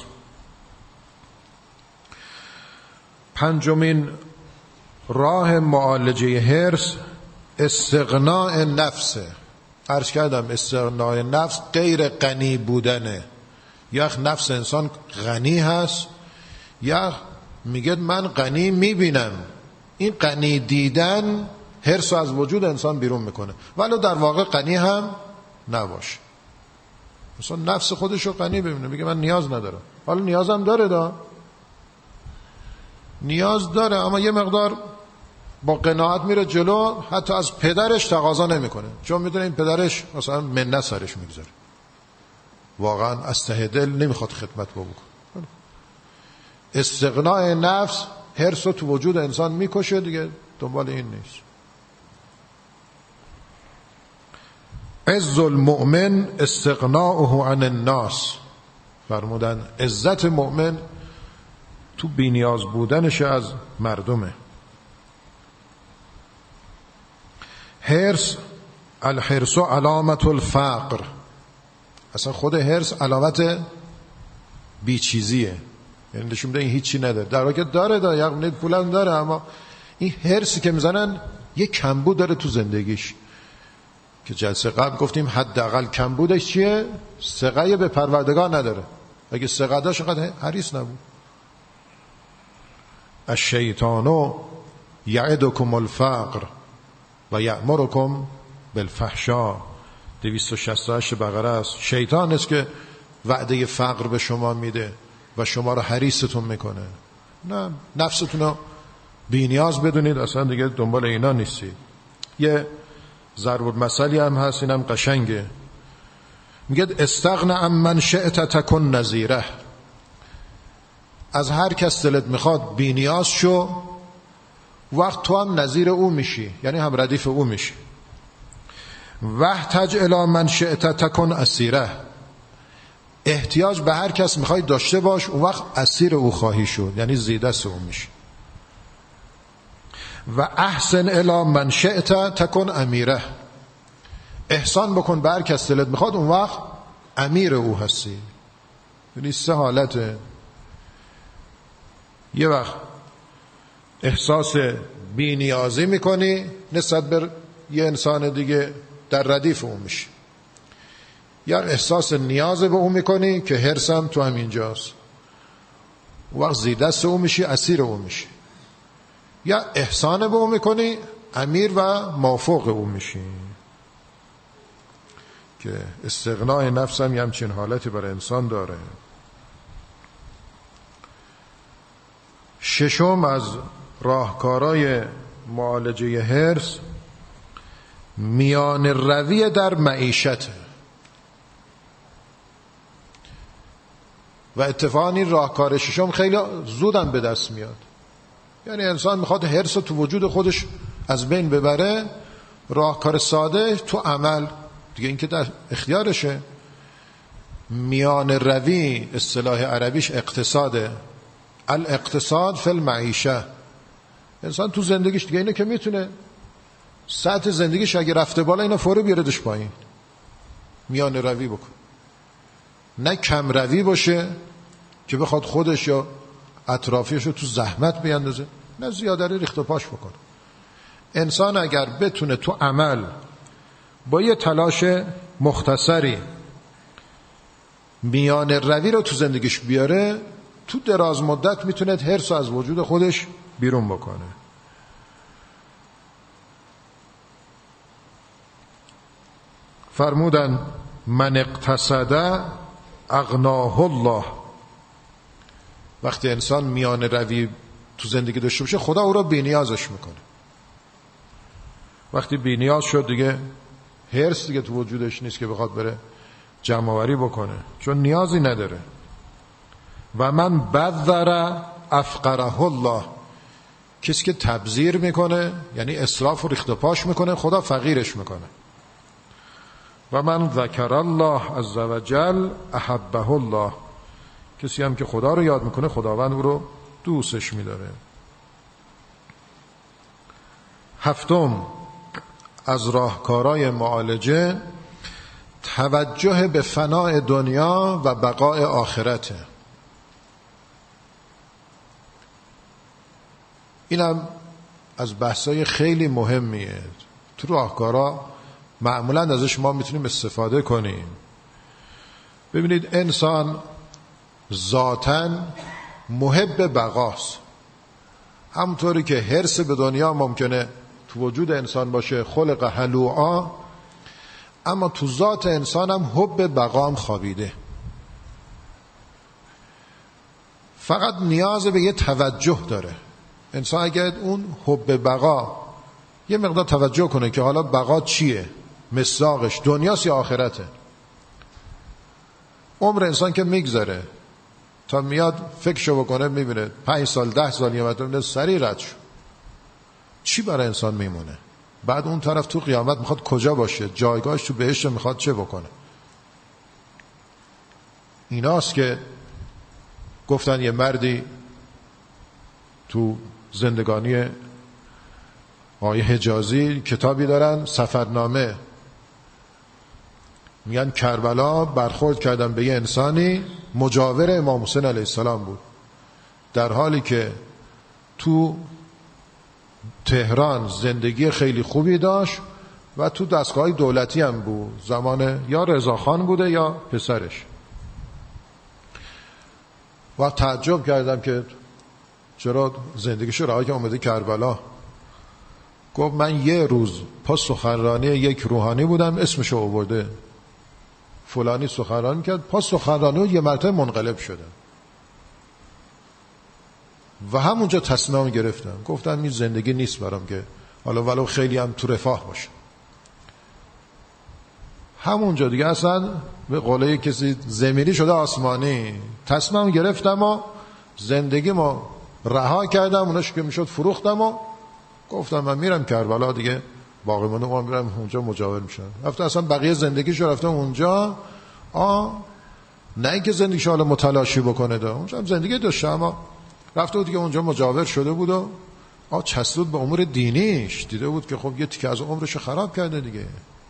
پنجمین راه معالجه حرص استغناء نفسه. عرض کردم استغناء نفس غیر غنی بودنه. یا نفس انسان غنی هست یا میگه من غنی میبینم. این غنی دیدن حرص از وجود انسان بیرون میکنه، ولی در واقع غنی هم نباشه. مثلا نفس خودشو غنی ببینه، میگه من نیاز ندارم. حالا نیازم داره، دا نیاز داره اما یه مقدار با قناعت میره جلو، حتی از پدرش تقاضا نمیکنه، چون میدونه این پدرش مثلا منت سرش میگذاره، واقعا از ته دل نمیخواد خدمت با بکنه. استغناء نفس حرص رو تو وجود انسان میکشه دیگه، دنبال این نیست. عز المؤمن استغناؤه عن الناس، فرمودن عزت مؤمن تو بی‌نیاز بودنش از مردمه. حرص، الحرص علامت الفقر، اصلا خود حرص علامت بیچیزیه، یعنی نشون میده این هیچی نداره، در واقع داره داره یعنی پولم داره، اما این حرصی که میزنن یه کمبود داره تو زندگیش، که جلسه قبل گفتیم حداقل کمبودش چیه؟ ثقه به پروردگار نداره. اگه ثقه داشت انقدر حریص نبود. الشیطان یعدکم الفقر و یأمرکم بالفحشاء، دویست و شصت و هشت بقره است. شیطان است که وعده فقر به شما میده و شما رو حریصتون میکنه. نه، نفستون رو بی‌نیاز بدونید، اصلا دیگه دنبال اینا نیستید. یه ضرب المثلی هم هست، اینم قشنگه، میگه استغنى عن من شئت تکن نظیره، از هر کس دلت میخواد بی‌نیاز شو، وقت تو هم نظیر او میشی، یعنی هم ردیف او میشی. واحتج الی من شئت تکن اسیره، احتیاج به هر کس میخوای داشته باش، اون وقت اسیر او خواهی شد، یعنی زیردست او میشی. و احسن الی من شئت تکن امیره، احسان بکن به هر کس دلت میخواد، اون وقت امیر او هستی. یعنی سه حالته. یه وقت احساس بی نیازی میکنی نسبت به یه انسان دیگه، در ردیف اون میشی، یا احساس نیاز به اون میکنی که حرصم تو همینجاست، وقت زیردست اون میشی، اسیر اون میشی. یا احسان به اون میکنی، امیر و موافق اون میشی. که استغناء نفس هم یه همچین حالتی برای انسان داره. ششم از راهکارهای معالجه حرص، میان روی در معیشت. و اتفاقا این راهکار ششم خیلی زودم به دست میاد. یعنی انسان میخواد حرص تو وجود خودش از بین ببره، راهکار ساده تو عمل دیگه، این که در اختیارشه. میان روی اصطلاح عربیش اقتصاده، الاقتصاد فی المعیشه. انسان تو زندگیش دیگه اینه که میتونه سطح زندگیش اگه رفته بالا اینو فوری بیاردش پایین، میان روی بکن، نه کم روی باشه که بخواد خودش یا اطرافیش رو تو زحمت بیندازه، نه زیاده ریخت و پاش بکن. انسان اگر بتونه تو عمل با یه تلاش مختصری میان روی رو تو زندگیش بیاره، تو دراز مدت میتونه حرص از وجود خودش بیرون بکنه. فرمودن من اقتصد اغناه الله، وقتی انسان میان روی تو زندگی داشته باشه خدا او را بی‌نیازش میکنه. وقتی بی‌نیاز شد دیگه حرص دیگه تو وجودش نیست که بخواد بره جمع آوری بکنه، چون نیازی نداره. و من بذر افقره الله، کسی که تبذیر میکنه یعنی اسراف و ریخت و پاش میکنه، خدا فقیرش میکنه. و من ذکر الله عز وجل احبه الله، کسی هم که خدا رو یاد میکنه خداوند او رو دوستش میداره. هفتم از راهکارهای معالجه، توجه به فناء دنیا و بقاء آخرته. اینم از بحثای خیلی مهمیه تو راهکارها، معمولا ازش ما میتونیم استفاده کنیم. ببینید انسان ذاتاً محب بقاست، همونطوری که حرص به دنیا ممکنه تو وجود انسان باشه، خلق هلوعا، اما تو ذات انسان هم حب بقام خوابیده. فقط نیاز به یه توجه داره. انسان اگر اون حب بقا یه مقدار توجه کنه که حالا بقا چیه، مصداقش دنیاست یا آخرته. عمر انسان که میگذره تا میاد فکرشو بکنه میبینه پنج سال ده سال یه مرتبه سریع رد شد. چی برای انسان میمونه؟ بعد اون طرف تو قیامت میخواد کجا باشه؟ جایگاهش تو بهشت میخواد چه بکنه؟ ایناست که گفتن یه مردی تو زندگانی آقای حجازی کتابی دارن، سفرنامه، میگن کربلا برخورد کردن به یه انسانی مجاور امام حسین علیه السلام بود، در حالی که تو تهران زندگی خیلی خوبی داشت و تو دستگاه دولتی هم بود، زمان یا رضاخان بوده یا پسرش. و تعجب کردم که چرا زندگیشو رها که اومده کربلا. گفت من یه روز پس سخنرانی یک روحانی بودم، اسمشو آورده، فلانی سخنرانی کرد، پس سخنرانی یه مرتبه منقلب شده و همونجا تصمیم گرفتم، گفتم این زندگی نیست برام که حالا ولو خیلی هم تو رفاه باشه. همونجا دیگه اصلا به قوله کسی زمینی شده آسمانی. تصمیم گرفتم و زندگی ما رها کردم، اوناش که میشد فروختم و گفتم من میرم کربلا دیگه، باقی مونده ما میرم اونجا مجاور میشم. رفتم اصلا بقیه زندگیشو رفتم اونجا. آ نه اینکه زندگیشو حالا متلاشی بکنه، ده اونجا هم زندگی داشته، اما رفته بود دیگه اونجا مجاور شده بود و آ چسبید به امور دینیش، دیده بود که خب یه تیکه از عمرش خراب کرده دیگه.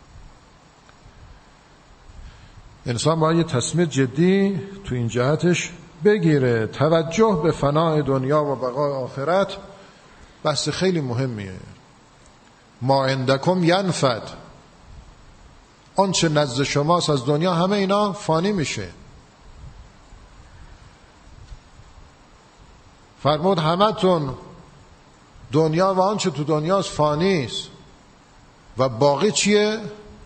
انسان باید یه تصمیم جدی تو این جهتش بگیره. توجه به فنای دنیا و بقای آخرت بحث خیلی مهمیه. ما عندکم ینفد، آنچه نزد شماست از دنیا همه اینا فانی میشه. فرمود همه تون دنیا و آنچه تو دنیاست فانیست و باقی چیه؟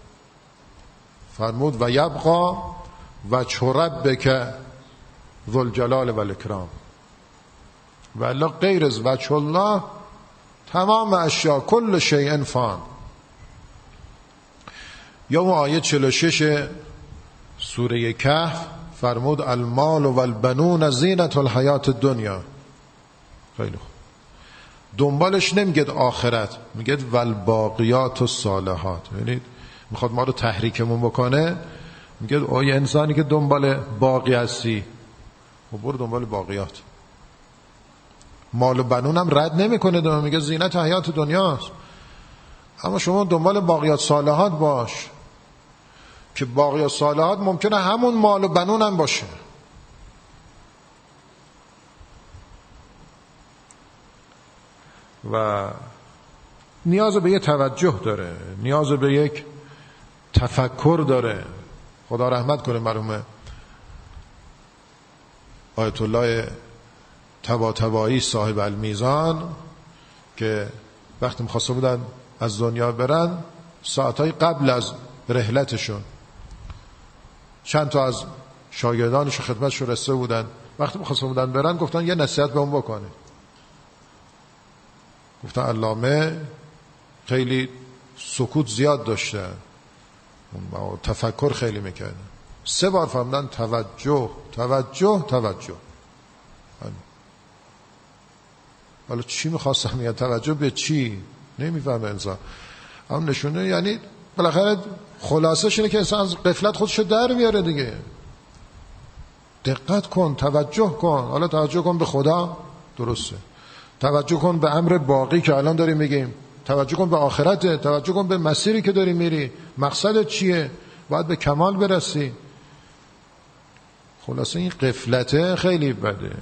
فرمود و یبقا و ربک ذوالجلال و الاکرام، و الا غیر از وجه الله تمام اشیا کل شیء فان. یا اون آیه چهل و شش سوره کهف فرمود المال و البنون زینت الحیات الدنیا. خیلی خوب، دنبالش نمیگه آخرت، میگه والباقیات الصالحات. یعنی میخواد ما رو تحریکمون بکنه، میگه او یه انسانی که دنبال باقی هستی و برو دنبال باقیات. مال و بنون هم رد نمیکنه، دوم میگه زینت حیات دنیاست، اما شما دنبال باقیات صالحات باش که باقیات صالحات ممکنه همون مال و بنون هم باشه. و نیاز به یه توجه داره، نیاز به یک تفکر داره. خدا رحمت کنه مرحوم آیت الله طباطبایی صاحب المیزان که وقتی می‌خواسته بودن از دنیا برن، ساعتهای قبل از رحلتشون چند تا از شاگردانش خدمتش رسیده بودن، وقتی می‌خواسته بودن برن گفتن یه نصیحت به اون بکنه. گفتن علامه خیلی سکوت زیاد داشته، تفکر خیلی میکرده. سه بار فرمودن توجه توجه توجه. حالا چی میخواستم میگن؟ توجه به چی؟ نمیفهمه انسان. هم نشونه یعنی بالاخره خلاصش اینه که انسان از غفلت خودشو در میاره دیگه. دقت کن، توجه کن. حالا توجه کن به خدا، درسته. توجه کن به امر باقی که الان داریم میگیم، توجه کن به آخرت، توجه کن به مسیری که داری میری، مقصدت چیه، باید به کمال برسی. خلاصه این غفلته خیلی بده.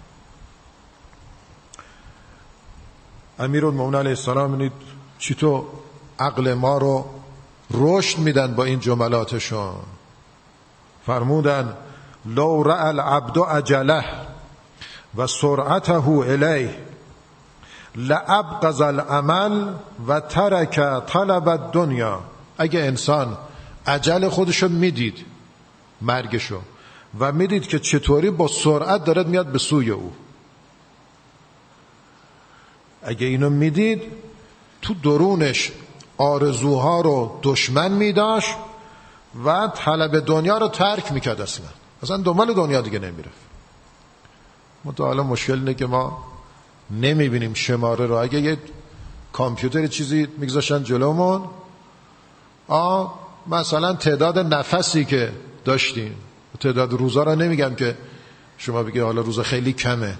امیرالمومنین علیه السلام اینید چی تو عقل ما رو رشد میدن با این جملاتشون. فرمودن لو رأى العبد عجله و سرعته الیه لابغض العمل و ترک طلب الدنیا. اگه انسان عجل خودشو میدید، مرگشو، و میدید که چطوری با سرعت دارد میاد به سوی او، اگه اینو میدید تو درونش آرزوها رو دشمن میداشت و طلب دنیا رو ترک میکرد، اصلا اصلا دنبال دنیا دیگه نمیرفت. متألا مشکل اینه که ما نمیبینیم شماره رو. اگه یه کامپیوتر چیزی میگذاشتن جلومون، آ مثلا تعداد نفسی که داشتیم، تعداد روزا رو نمیگم که شما بگی حالا روزا خیلی کمه،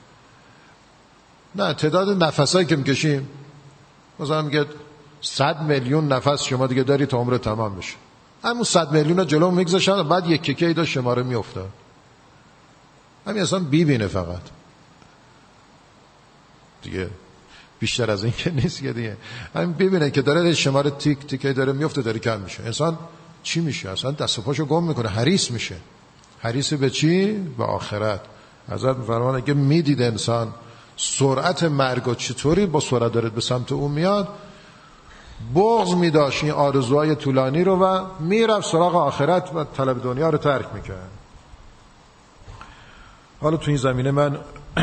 نه، تعداد نفسایی که میکشیم مثلا میگه صد میلیون نفس شما دیگه داری تا عمر تمام بشه. همون صد میلیون رو جلو میگذاشتن و بعد یک کیکی داشت شماره میافتاد. همین اصلا بیبینه فقط دیگه، بیشتر از این که نیست که دیگه. همین ببینه که داره شماره تیک تیک داره میفته، داره کم میشه. انسان چی میشه؟ اصلا دست و پاشو گم میکنه، حریص میشه. حریص به چی؟ به آخرت. حضرت میفرمایند اگه میدید انسان سرعت مرگ و چطوری با سرعت داره به سمت اون میاد، بغض میداشت این آرزوهای طولانی رو و میرفت سراغ آخرت و طلب دنیا رو ترک میکرد. حالا تو این زمینه من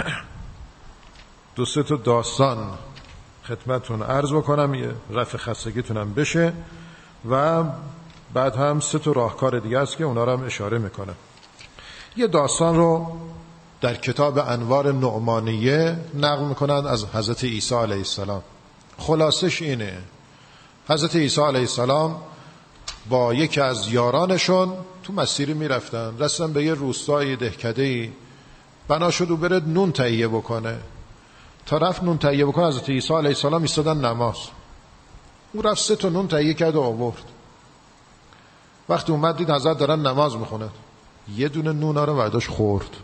دو سه تا داستان خدمتتون عرض بکنم، یه رفع خستگیتونم بشه و بعد هم سه تا راهکار دیگه است که اونا رو هم اشاره میکنم. یه داستان رو در کتاب انوار نعمانیه نقل میکنند از حضرت عیسی علیه السلام. خلاصش اینه: حضرت عیسی علیه السلام با یکی از یارانشون تو مسیری میرفتن، رسیدن به یه روستای دهکده‌ای، بنا شد و برد نون تهیه بکنه. تا رفت نون تهیه بکنه، حضرت عیسی علیه السلام ایستادن نماز. او رفت سه تا نون تهیه کرد و آورد. وقتی اومد دید حضرت دارن نماز میخونن، یه دونه نون رو برداشت خورد.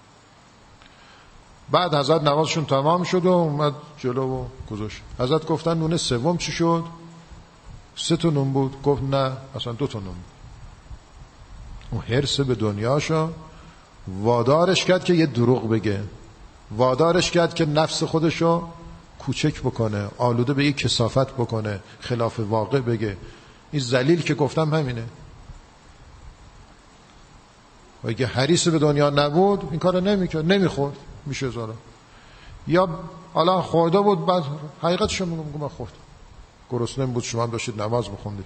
بعد حضرت نمازشون تمام شد و اومد جلو و گذاشت. حضرت گفتن نون سوم چی شد؟ سه تا نون بود. گفت نه، اصلا دو تا نون بود. اون حرص به دنیاشو وادارش کرد که یه دروغ بگه، وادارش کرد که نفس خودشو کوچک بکنه، آلوده به یک کثافت بکنه، خلاف واقع بگه. این ذلیل که گفتم همینه. و اگه حریص به دنیا نبود این کارو نمیکرد، نمیخورد، میشه زارا. یا حالا خورده بود، بعد حقیقتشو میگم من خورد، گرسنه بود، شما هم داشتید نماز میخوندید.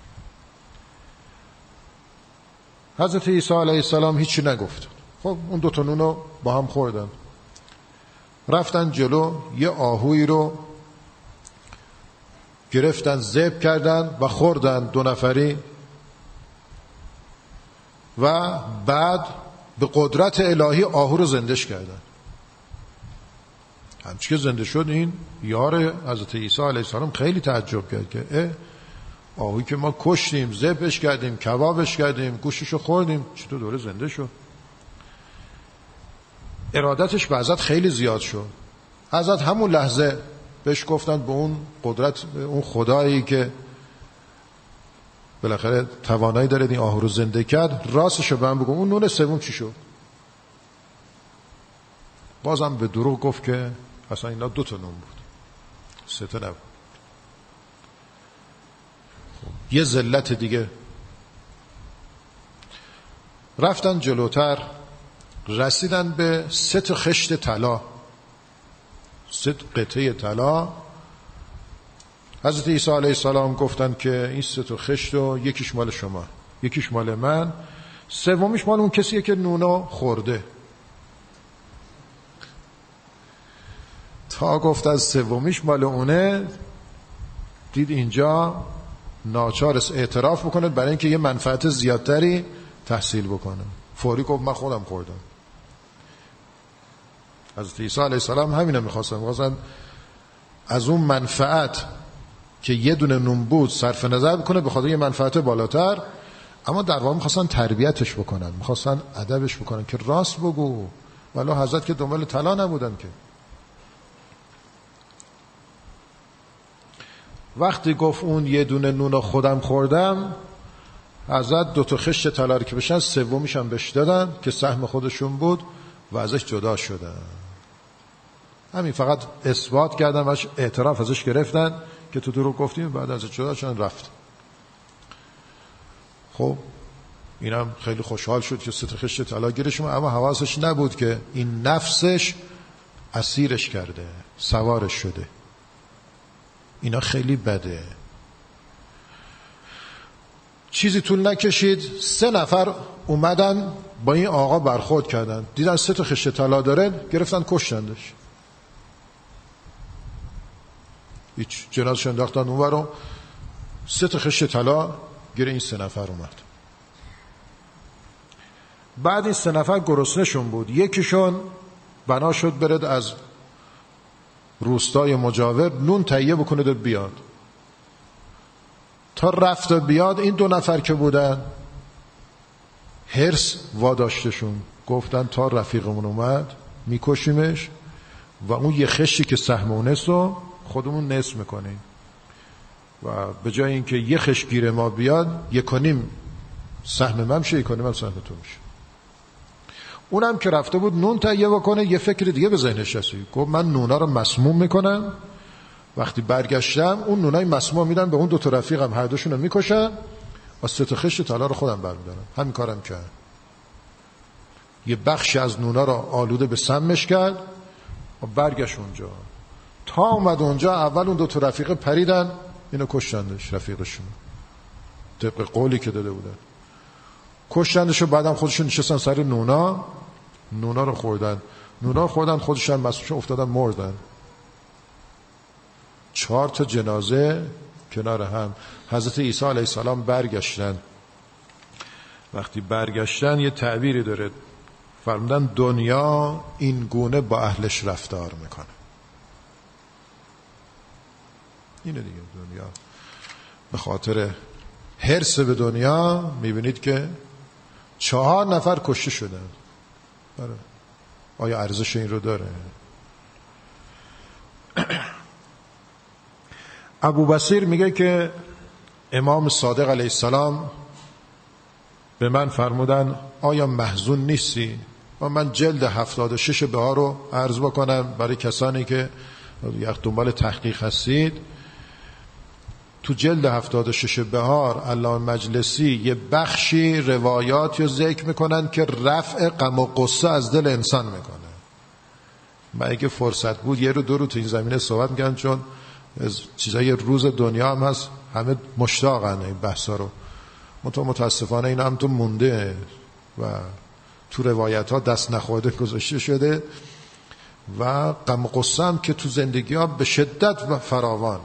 حضرت عیسی علیه السلام هیچی نگفت. خب اون دو تا نونو با هم خوردن. رفتن جلو، یه آهوی رو گرفتن، ذبح کردن و خوردن دو نفری و بعد به قدرت الهی آهو رو زندش کردن. همچی که زنده شد، این یار حضرت عیسی علیه السلام خیلی تعجب کرد که اه آهوی که ما کشتیم، ذبحش کردیم، کبابش کردیم، گوشتشو خوردیم، چطور دوره زنده شد؟ ارادتش به حضرت خیلی زیاد شد. حضرت همون لحظه بهش گفتن به اون قدرت، اون خدایی که بالاخره توانایی داره این آهو رو زنده کرد، راستشو به من بگو، اون نون سوم چی شد؟ بازم به دروغ گفت که اصلا اینا دو تا نون بود، سه تا نبود. یه ذلت دیگه. رفتن جلوتر، رسیدن به سه تا خشت طلا، سه قطعه طلا. حضرت عیسی علیه السلام گفتن که این سه تا خشت رو یکیش مال شما، یکیش مال من، سومیش مال اون کسیه که نونو خورده. تا گفت از سومیش مال اونه، دید اینجا ناچار است اعتراف بکنه برای اینکه یه منفعت زیادتری تحصیل بکنه. فوری گفت من خودم خوردم. حضرت عیسی علیه السلام همینه میخواستن، میخواستن از اون منفعت که یه دونه نون بود صرف نظر بکنه به خاطر یه منفعت بالاتر، اما در واقع میخواستن تربیتش بکنن، میخواستن ادبش بکنن که راست بگو. ولی حضرت که دنبال طلا نبودن که. وقتی گفت اون یه دونه نون خودم خوردم، حضرت دو تا خشت طلا رو که بشن، سومیش هم بهش دادن که سهم خودشون بود و ازش جدا شدن. همین فقط اثبات کردن و اعتراف ازش گرفتن که تو دروغ گفتیم، بعد ازش جدا شدن رفت. خب اینم خیلی خوشحال شد که سه تا خشت طلا گیرش اومد، اما حواسش نبود که این نفسش اسیرش کرده، سوارش شده. اینا خیلی بده. چیزی طول نکشید سه نفر اومدن با این آقا برخورد کردن، دیدن سه تا خشت طلا داره، گرفتن کشتندش. هیچ، جنازش انداختن اونور رو، سه تا خشت طلا گره این سه نفر اومد. بعد این سه نفر گرسنه‌شون بود، یکیشون بنا شد برد از روستای مجاور نون تهیه بکنه داد بیاد. تا رفت و بیاد این دو نفر که بودن حرص واداشتشون، گفتن تا رفیقمون اومد میکشیمش و اون یه خشتی که سهم اونست رو خودمون نصف میکنیم و به جای اینکه یه خش گیر ما بیاد یک کنیم سهم من میشه، یک کنیم هم سهم تو میشه. اونم که رفته بود نون تهیه بکنه یه فکر دیگه به ذهنش رسید، گفت من نونا رو مسموم میکنم، وقتی برگشتم اون نونای مسموم میدن به اون دو تا رفیقم، هر دوشون رو میکشن و سه تا خشت طلا رو خودم برمیدارم. همین کارم کرد، یه بخشی از نونا رو آلوده به سمش کرد و برگشت اونجا. تا اومد اونجا اول اون دو تا رفیق پریدن اینو کشتندش، رفیقشون طبق قولی که داده بودن کشتندش و بعدم خودشون نشستن سر نونا، نونا رو خوردن، نونا رو خوردن خودشون مسموم افتادن مردن. چهار تا جنازه کنار هم. حضرت عیسی علیه السلام برگشتن، وقتی برگشتن یه تعبیری داره، فرمودن دنیا این گونه با اهلش رفتار میکنه. اینه دیگه، دنیا به خاطر حرص به دنیا میبینید که چهار نفر کشته شدن. آیا ارزش این رو داره؟ ابو بصیر میگه که امام صادق علیه السلام به من فرمودن آیا محزون نیستی؟ و من جلد هفتاد و شش بهار رو عرض بکنم برای کسانی که یک دنبال تحقیق هستید. تو جلد هفتاد و شش بهار علامه مجلسی یه بخشی روایات رو ذکر میکنن که رفع غم و غصه از دل انسان میکنه. من اگه فرصت بود یه رو دو رو تو این زمینه صحبت میکنن، چون از چیزای روز دنیا هم هست، همه مشتاقن این بحثا رو. متاسفانه این هم تو مونده و تو روایت ها دست نخورده گذاشته شده و غم و غصه هم که تو زندگی ها به شدت و فراوانه.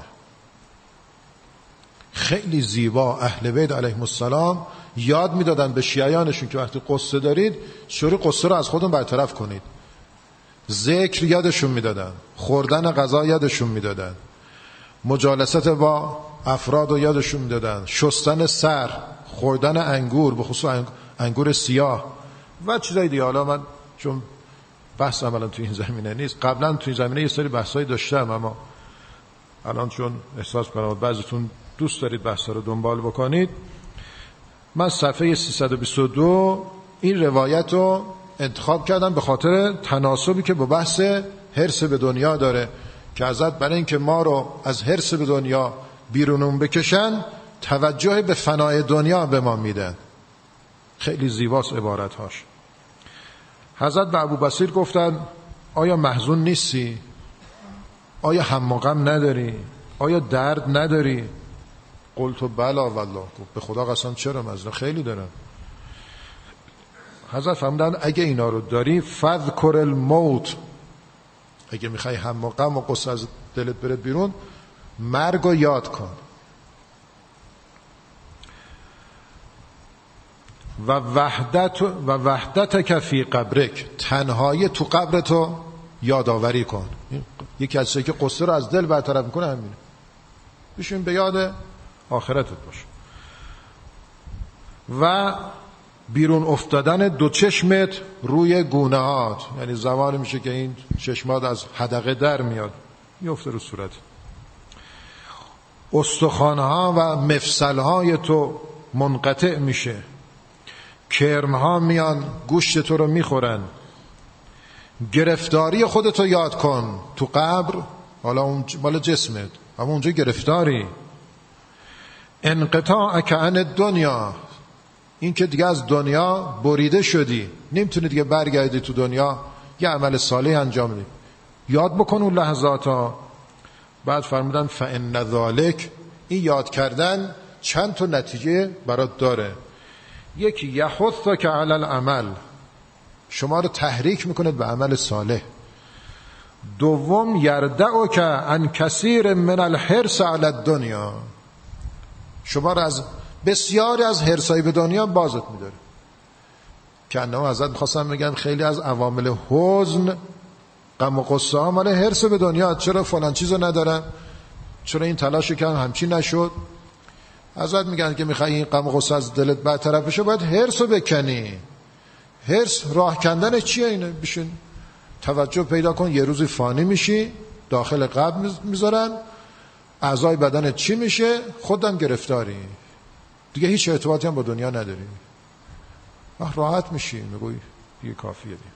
خیلی زیبا اهل بیت علیهم السلام یاد میدادن به شیعیانشون که وقتی قصه دارید شروع قصه رو از خودتون برطرف کنید. ذکر یادشون میدادن، خوردن غذا یادشون میدادن، مجالست با افراد رو یادشون میدادن، شستن سر، خوردن انگور، به خصوص انگور سیاه و چیزای دیگه. حالا من چون بحث عملا تو این زمینه نیست، قبلا تو این زمینه یه سری بحثایی داشتم، اما الان چون احساس کنم بعضیتون دوست دارید بحثا رو دنبال بکنید، من صفحه سیصد و بیست و دو این روایت رو انتخاب کردم به خاطر تناسبی که با بحث حرص به دنیا داره، که ازت برای اینکه ما رو از حرص به دنیا بیرونون بکشن توجه به فنای دنیا به ما میدن. خیلی زیباست عبارتهاش. حضرت به ابو بصیر گفتن آیا محزون نیستی؟ آیا هم و غم نداری؟ آیا درد نداری؟ قلت بلا والله، به خدا قسم چرا محزون، خیلی دارم. حضرت فرمودن اگه اینا رو داری فذکر الموت، اگه میخوای هم و غم و غصه از دلت بره بیرون مرگ رو یاد کن. و وحدت و وحدت فی قبرک، تنهایی تو قبرتو یادآوری کن. یکی از چیزایی که قصه رو از دل برطرف میکنه همینه. بشین به یاد آخرتت باش. و بیرون افتادن دو چشمت روی گونه‌هات، یعنی زمانی میشه که این چشمات از حدقه در میاد میفته رو صورت. استخوان‌ها و مفصل‌های تو منقطع میشه، کرم‌ها میان گوشت تو رو میخورن. گرفتاری خودتو یاد کن تو قبر، حالا اون مال جسمت اما اونجا گرفتاری. انقطاعک عن الدنیا، این که دیگه از دنیا بریده شدی، نمیتونی دیگه برگردی تو دنیا یه عمل صالح انجام بدی. یاد بکن اون لحظاتا. بعد فرمودن فإن ذالک، این یاد کردن چند تا نتیجه برات داره. یکی یحثک علی العمل، شما رو تحریک میکنه به عمل صالح. دوم یردعک عن کثیر من الحرص علی الدنیا، شما رو از بسیاری از حرصای به دنیا بازت میداره. که انه حضرت میخواستم بگن خیلی از عوامل حزن، غم و غصه ها مال حرص به دنیا. چرا فلان چیزو ندارم، چرا این تلاش کردم همچی نشد. حضرت میگن که میخوای این غم و غصه از دلت برطرف بشه، باید حرصو بکنی. حرص راه کندن چیه؟ اینه بشین توجه پیدا کن، یه روزی فانی میشی، داخل قبر میذارن، اعضای بدنت چی میشه؟ خودم گرفتاری، دیگه هیچ ارتباطی هم با دنیا نداری، راحت میشی، میگوی دیگه کافیه. دیگه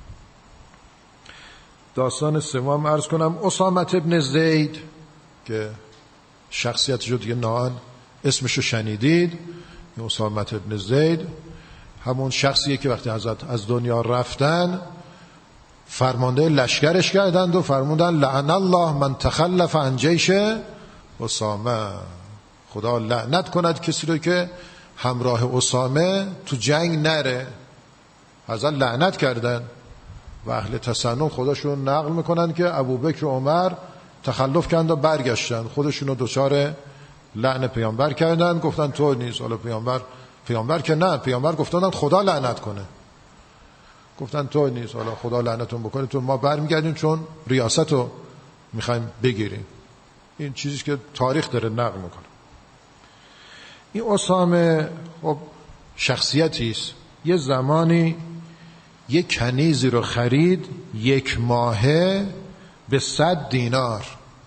داستان سوم عرض کنم. اسامه ابن زید که شخصیتش رو دیگه نان اسمشو شنیدید. اسامه ابن زید همون شخصیه که وقتی حضرت از دنیا رفتن فرمانده لشکرش کردند و فرمودن لعن الله من تخلف عن جیش اسامه، خدا لعنت کند کسی رو که همراه اسامه تو جنگ نره. حضرت لعنت کردن و اهل تسنن خودشون نقل میکنن که ابوبکر و عمر تخلف کردن و برگشتن، خودشونو دچار لعن پیامبر کردن، گفتن تو نیست. حالا پیامبر پیامبر که نه، پیامبر گفتن خدا لعنت کنه، گفتن تو نیست، حالا خدا لعنتون بکنه، تو ما برمیگردیم چون ریاست رو میخوایم بگیریم. این چیزی که تاریخ داره نقل میکنه. این اسامه خب شخصیتی است. یه زمانی یک کنیزی رو خرید یک ماهه به صد دینار،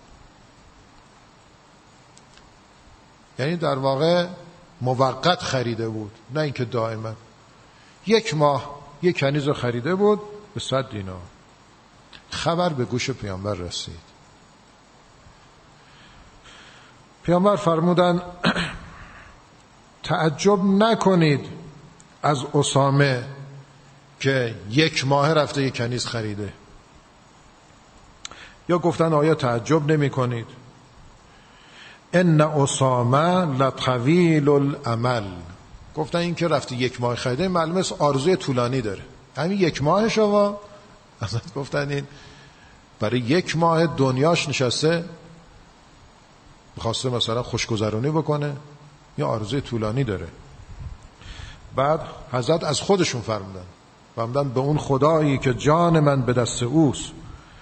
یعنی در واقع موقت خریده بود، نه اینکه دائما. یک ماه یک کنیز رو خریده بود به صد دینار. خبر به گوش پیامبر رسید. پیامبر فرمودن تعجب نکنید از اسامه که یک ماه رفته یک کنیز خریده. یا گفتن آیا تعجب نمی کنید؟ ان اسامه لطویل الامل، گفتن این که رفته یک ماه خریده معلومه است آرزوی طولانی داره. همین یک ماه شما حضرت گفتن این برای یک ماه دنیاش نشسته میخواسته مثلا خوشگذرانی بکنه یا آرزوی طولانی داره. بعد حضرت از خودشون فرمودن فرمودن به اون خدایی که جان من به دست اوست،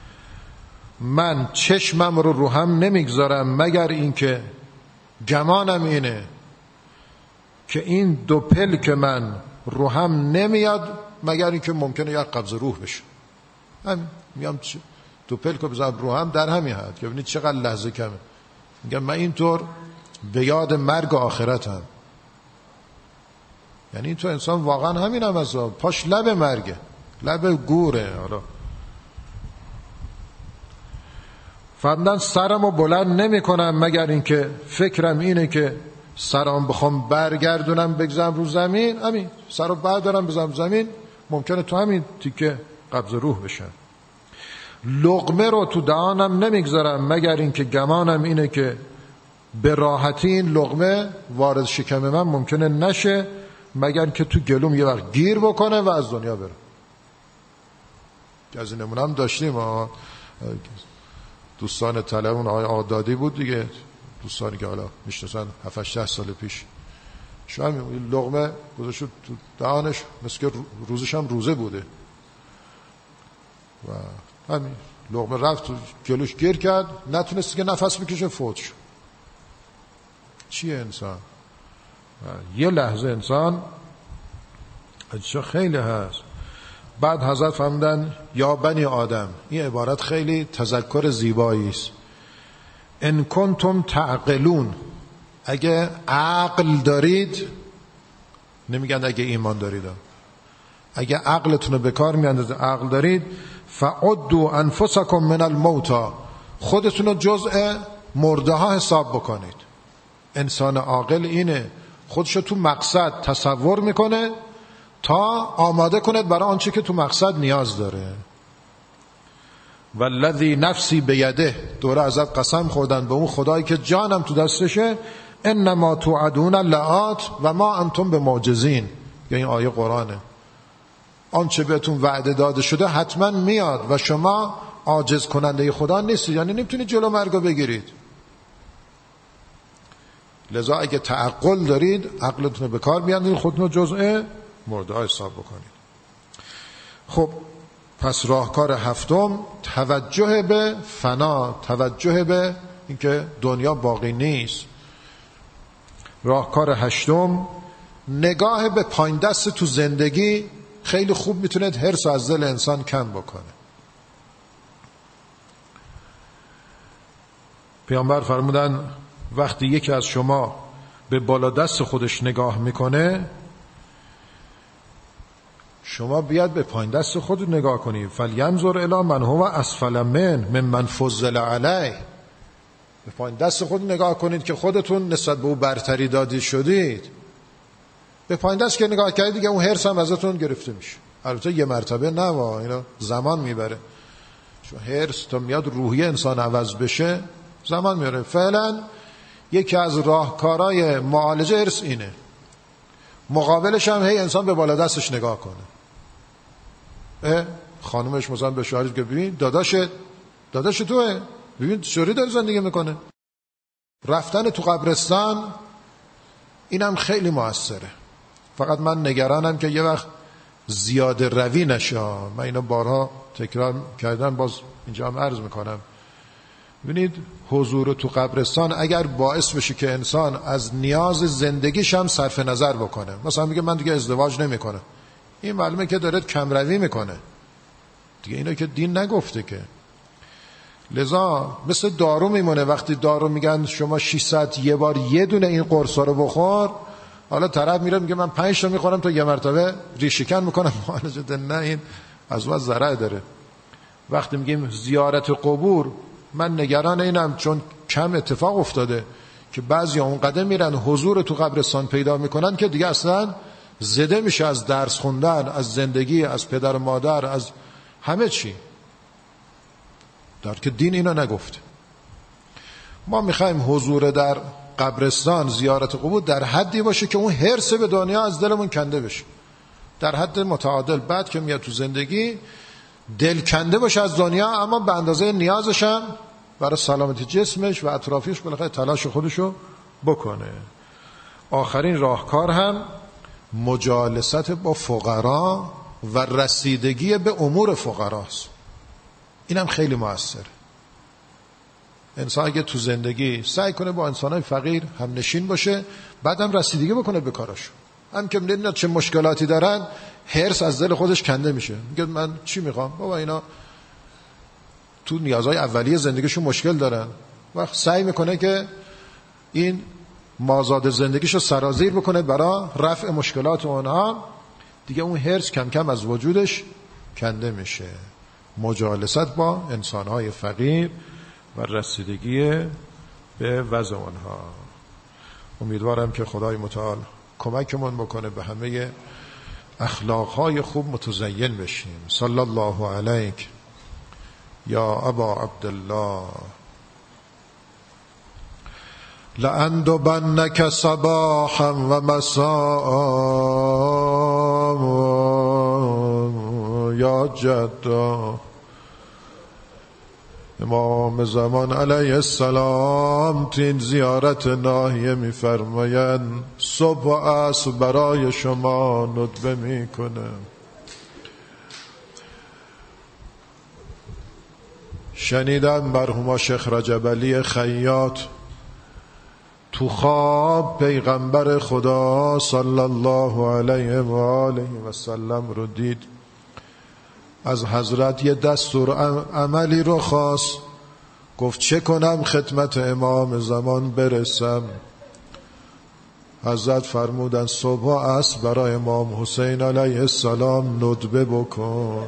من چشمم رو رو هم نمیگذارم مگر اینکه گمانم اینه که این دو پلک من رو هم نمیاد مگر اینکه ممکنه یک قبض روح بشه. هم میام دو پلک رو بزنم رو هم در همین حد که ببینید چقدر لحظه کمه. میگم من اینطور به یاد مرگ و آخرتم. یعنی این تو انسان واقعا همین هم از پاش لب مرگه، لب گوره. حالا فرمودن سرمو بلند نمی کنم مگر اینکه فکرم اینه که سرم بخوام برگردونم بگذارم رو زمین، همین سرو بردارم بزنم زمین، ممکنه تو همین تیکه قبض روح بشن. لقمه رو تو دهانم نمیگذارم مگر اینکه گمانم اینه که به راحتی این لقمه وارد شکم من ممکنه نشه مگر که تو گلوم یه وقت گیر بکنه و از دنیا بره. از این نمونه هم داشتیم. دوستان طلبون آقای آدادی بود دیگه، دوستانی که حالا میشناسن هفت هشت سال پیش، شاید لقمه گذاشت تو دهانش مثل که روزش هم روزه بوده و همین لقمه رفت تو گلوش گیر کرد، نتونست که نفس بکشه، فوت شد. چیه انسان؟ یه لحظه انسان چه خیلی هست. بعد حضرت فرمودن یا بنی آدم، این عبارت خیلی تذکر زیبایی است، ان کنتم تعقلون، اگه عقل دارید، نمیگن اگه ایمان دارید، اگه عقلتون رو به کار میاندازید، عقل دارید، فعدوا انفسکم من الموتى، خودتون رو جزء مرده ها حساب بکنید. انسان عاقل اینه، خودشو تو مقصد تصور میکنه تا آماده کند برای آنچه که تو مقصد نیاز داره. والذی نفسی بیده، دوره ازت قسم خوردن به اون خدایی که جانم تو دستشه، انما توعدون لآت و ما انتم بمعجزین. یا این آیه قرآنه، آنچه بهتون وعده داده شده حتما میاد و شما عاجز کننده خدا نیستید، یعنی نمیتونید جلو مرگو بگیرید. لذا اگه تعقل دارید عقلتون رو به کار بیاندید، خودتون جزء مرده ها حساب بکنید. خب پس راهکار هفتم توجه به فنا، توجه به اینکه دنیا باقی نیست. راهکار هشتم نگاه به پایین دست تو زندگی خیلی خوب میتونه حرص از دل انسان کم بکنه. پیامبر فرمودن وقتی یکی از شما به بالا دست خودش نگاه میکنه، شما بیاد به پایین دست خود نگاه کنید. فلینظر الی من هو اسفل من ممن فضل علیه. به پایین دست خود نگاه کنید که خودتون نسبت به او برتری دادی شدید. به پایین دست که نگاه کردید دیگه اون حرص هم ازتون گرفته میشه. البته یه مرتبه نه، اینا زمان میبره، چون حرص تا میاد روحی انسان عوض بشه زمان میبره. فعلا یکی از راهکارهای معالجه حرص اینه، مقابلش هم هی انسان به بالا دستش نگاه کنه. اه خانومش مثلا به شوهرش که ببین داداش داداش توه، ببین چوری داره زندگی میکنه. رفتن تو قبرستان اینم خیلی موثره. فقط من نگرانم که یه وقت زیاده روی نشه. من اینو بارها تکرار کردم، باز اینجا هم عرض میکنم. ببینید حضور تو قبرستان اگر باعث بشه که انسان از نیاز زندگیش هم صرف نظر بکنه، مثلا میگه من دیگه ازدواج نمیکنم، این معلومه که داره کم روی میکنه دیگه. اینو که دین نگفته که. لذا مثل دارو میمونه، وقتی دارو میگن شما شش ساعت یه بار یه دونه این قرصا رو بخور، حالا طرف میره میگه من پنج تا میخورم تا یه مرتبه ریشه‌کن میکنم معالجه. نه، این از وقت ضرر داره. وقتی میگیم زیارت قبور، من نگران اینم چون کم اتفاق افتاده که بعضی اون قدم میرن حضور تو قبرستان پیدا میکنن که دیگه اصلا زده میشه از درس خوندن، از زندگی، از پدر و مادر، از همه چی، در که دین اینو نگفته. ما میخوایم حضور در قبرستان، زیارت قبور در حدی باشه که اون حرص به دنیا از دلمون کنده بشه، در حد متعادل. بعد که میاد تو زندگی دل کنده باشه از دنیا، اما به اندازه نیازش هم برای سلامتی جسمش و اطرافیش بالاخره تلاش خودشو بکنه. آخرین راهکار هم مجالست با فقرا و رسیدگی به امور فقراست. اینم خیلی موثره. انسان اگه تو زندگی سعی کنه با انسانای فقیر هم نشین باشه، بعدم رسیدگی بکنه به کاراشون، هم که میدونید چه مشکلاتی دارن، حرص از دل خودش کنده میشه. میگه من چی میخوام بابا، اینا تو نیازهای اولیه زندگیشون مشکل دارن، وقت سعی میکنه که این مازاد زندگیشو سرازیر بکنه برای رفع مشکلات اونها، دیگه اون حرص کم کم از وجودش کنده میشه. مجالست با انسانهای فقیر و رسیدگی به وضع اونها. امیدوارم که خدای متعال کمکمون بکنه به همه اخلاقهای خوب متزین بشیم. صلی الله علیک یا ابا عبدالله. لأندبنک صباحا و مساء یا جدا. امام زمان علیه السلام تین زیارت ناحیه می فرمایند صبح و عصر برای شما ندبه می کنه. شنیدم مرحوم شیخ رجب علی خیاط تو خواب پیغمبر خدا صلی الله علیه و آله و سلم رو دید، از حضرت یه دستور عملی رو خواست، گفت چه کنم خدمت امام زمان برسم؟ حضرت فرمودن صبح و عصر برای امام حسین علیه السلام ندبه بکن.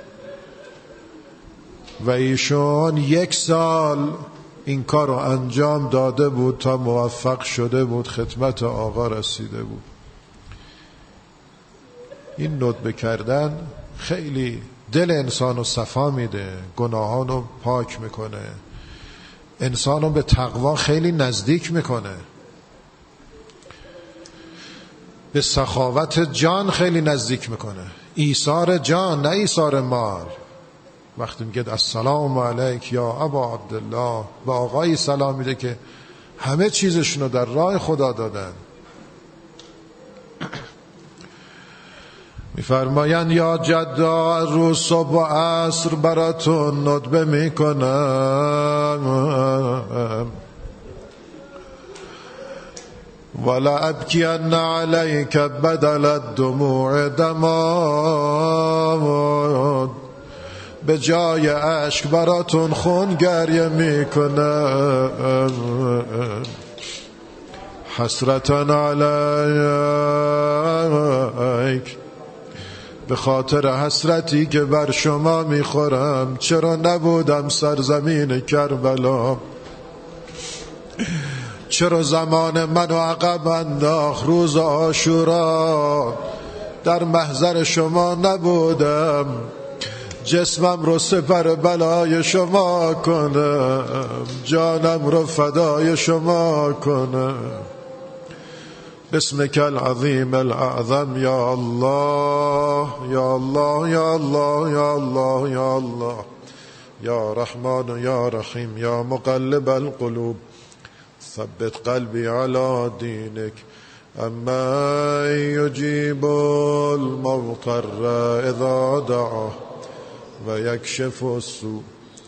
و ایشون یک سال این کار رو انجام داده بود تا موفق شده بود، خدمت آقا رسیده بود. این ندبه کردن خیلی دل انسان رو صفا میده، گناهان رو پاک میکنه، انسان رو به تقوا خیلی نزدیک میکنه، به سخاوت جان خیلی نزدیک میکنه، ایثار جان نه ایثار مال. وقتی میگه السلام علیک یا ابا عبدالله، به آقای سلام میده که همه چیزشون رو در راه خدا دادن. میفرمایند یا جدا روز صبح و عصر براتون ندبه میکنم، ولا ابکین علیک بدل الدموع دما، به جای اشک براتون خون گریه میکنم، حسرتن علیک، به خاطر حسرتی که بر شما میخورم، چرا نبودم سرزمین کربلا، چرا زمان منو عقب انداخت روز عاشورا، در محضر شما نبودم، جسمم رو سپر بلای شما کنم، جانم رو فدای شما کنم. بسمك العظیم الاعظم یا الله یا الله یا الله یا الله یا الله یا رحمان یا رحیم یا مقلب القلوب ثبت قلبی علی دینک. اما یجیب المضطر اذا دعاه و یکشف السوء،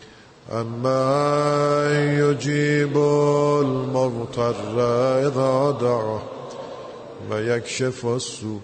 اما یجیب المضطر اذا دعاه و یکشف السوء،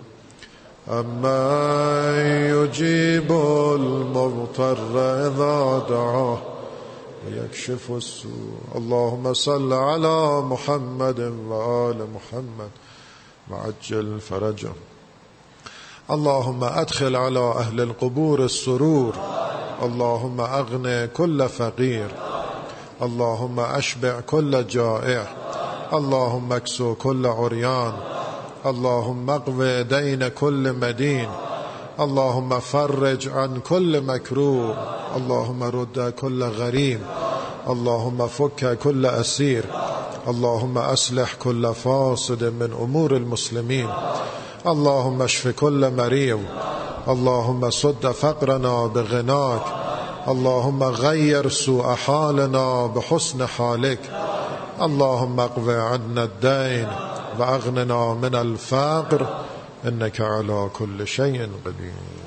اما یجیب المضطر اذا دعاه و یکشف السوء. اللهم صل علی محمد و آل محمد وعجل فرجهم. اللهم ادخل على اهل القبور السرور، اللهم اغن كل فقير، اللهم اشبع كل جائع، اللهم اكسو كل عريان، اللهم اقو دين كل مدين، اللهم فرج عن كل مكروه، اللهم رد كل غريم، اللهم فك كل أسير، اللهم أصلح كل فاسد من أمور المسلمين، اللهم اشف كل مريض، اللهم سد فقرنا بغناك، اللهم غير سوء حالنا بحسن حالك، اللهم اقض عنا الدين وأغننا من الفقر إنك على كل شيء قدير.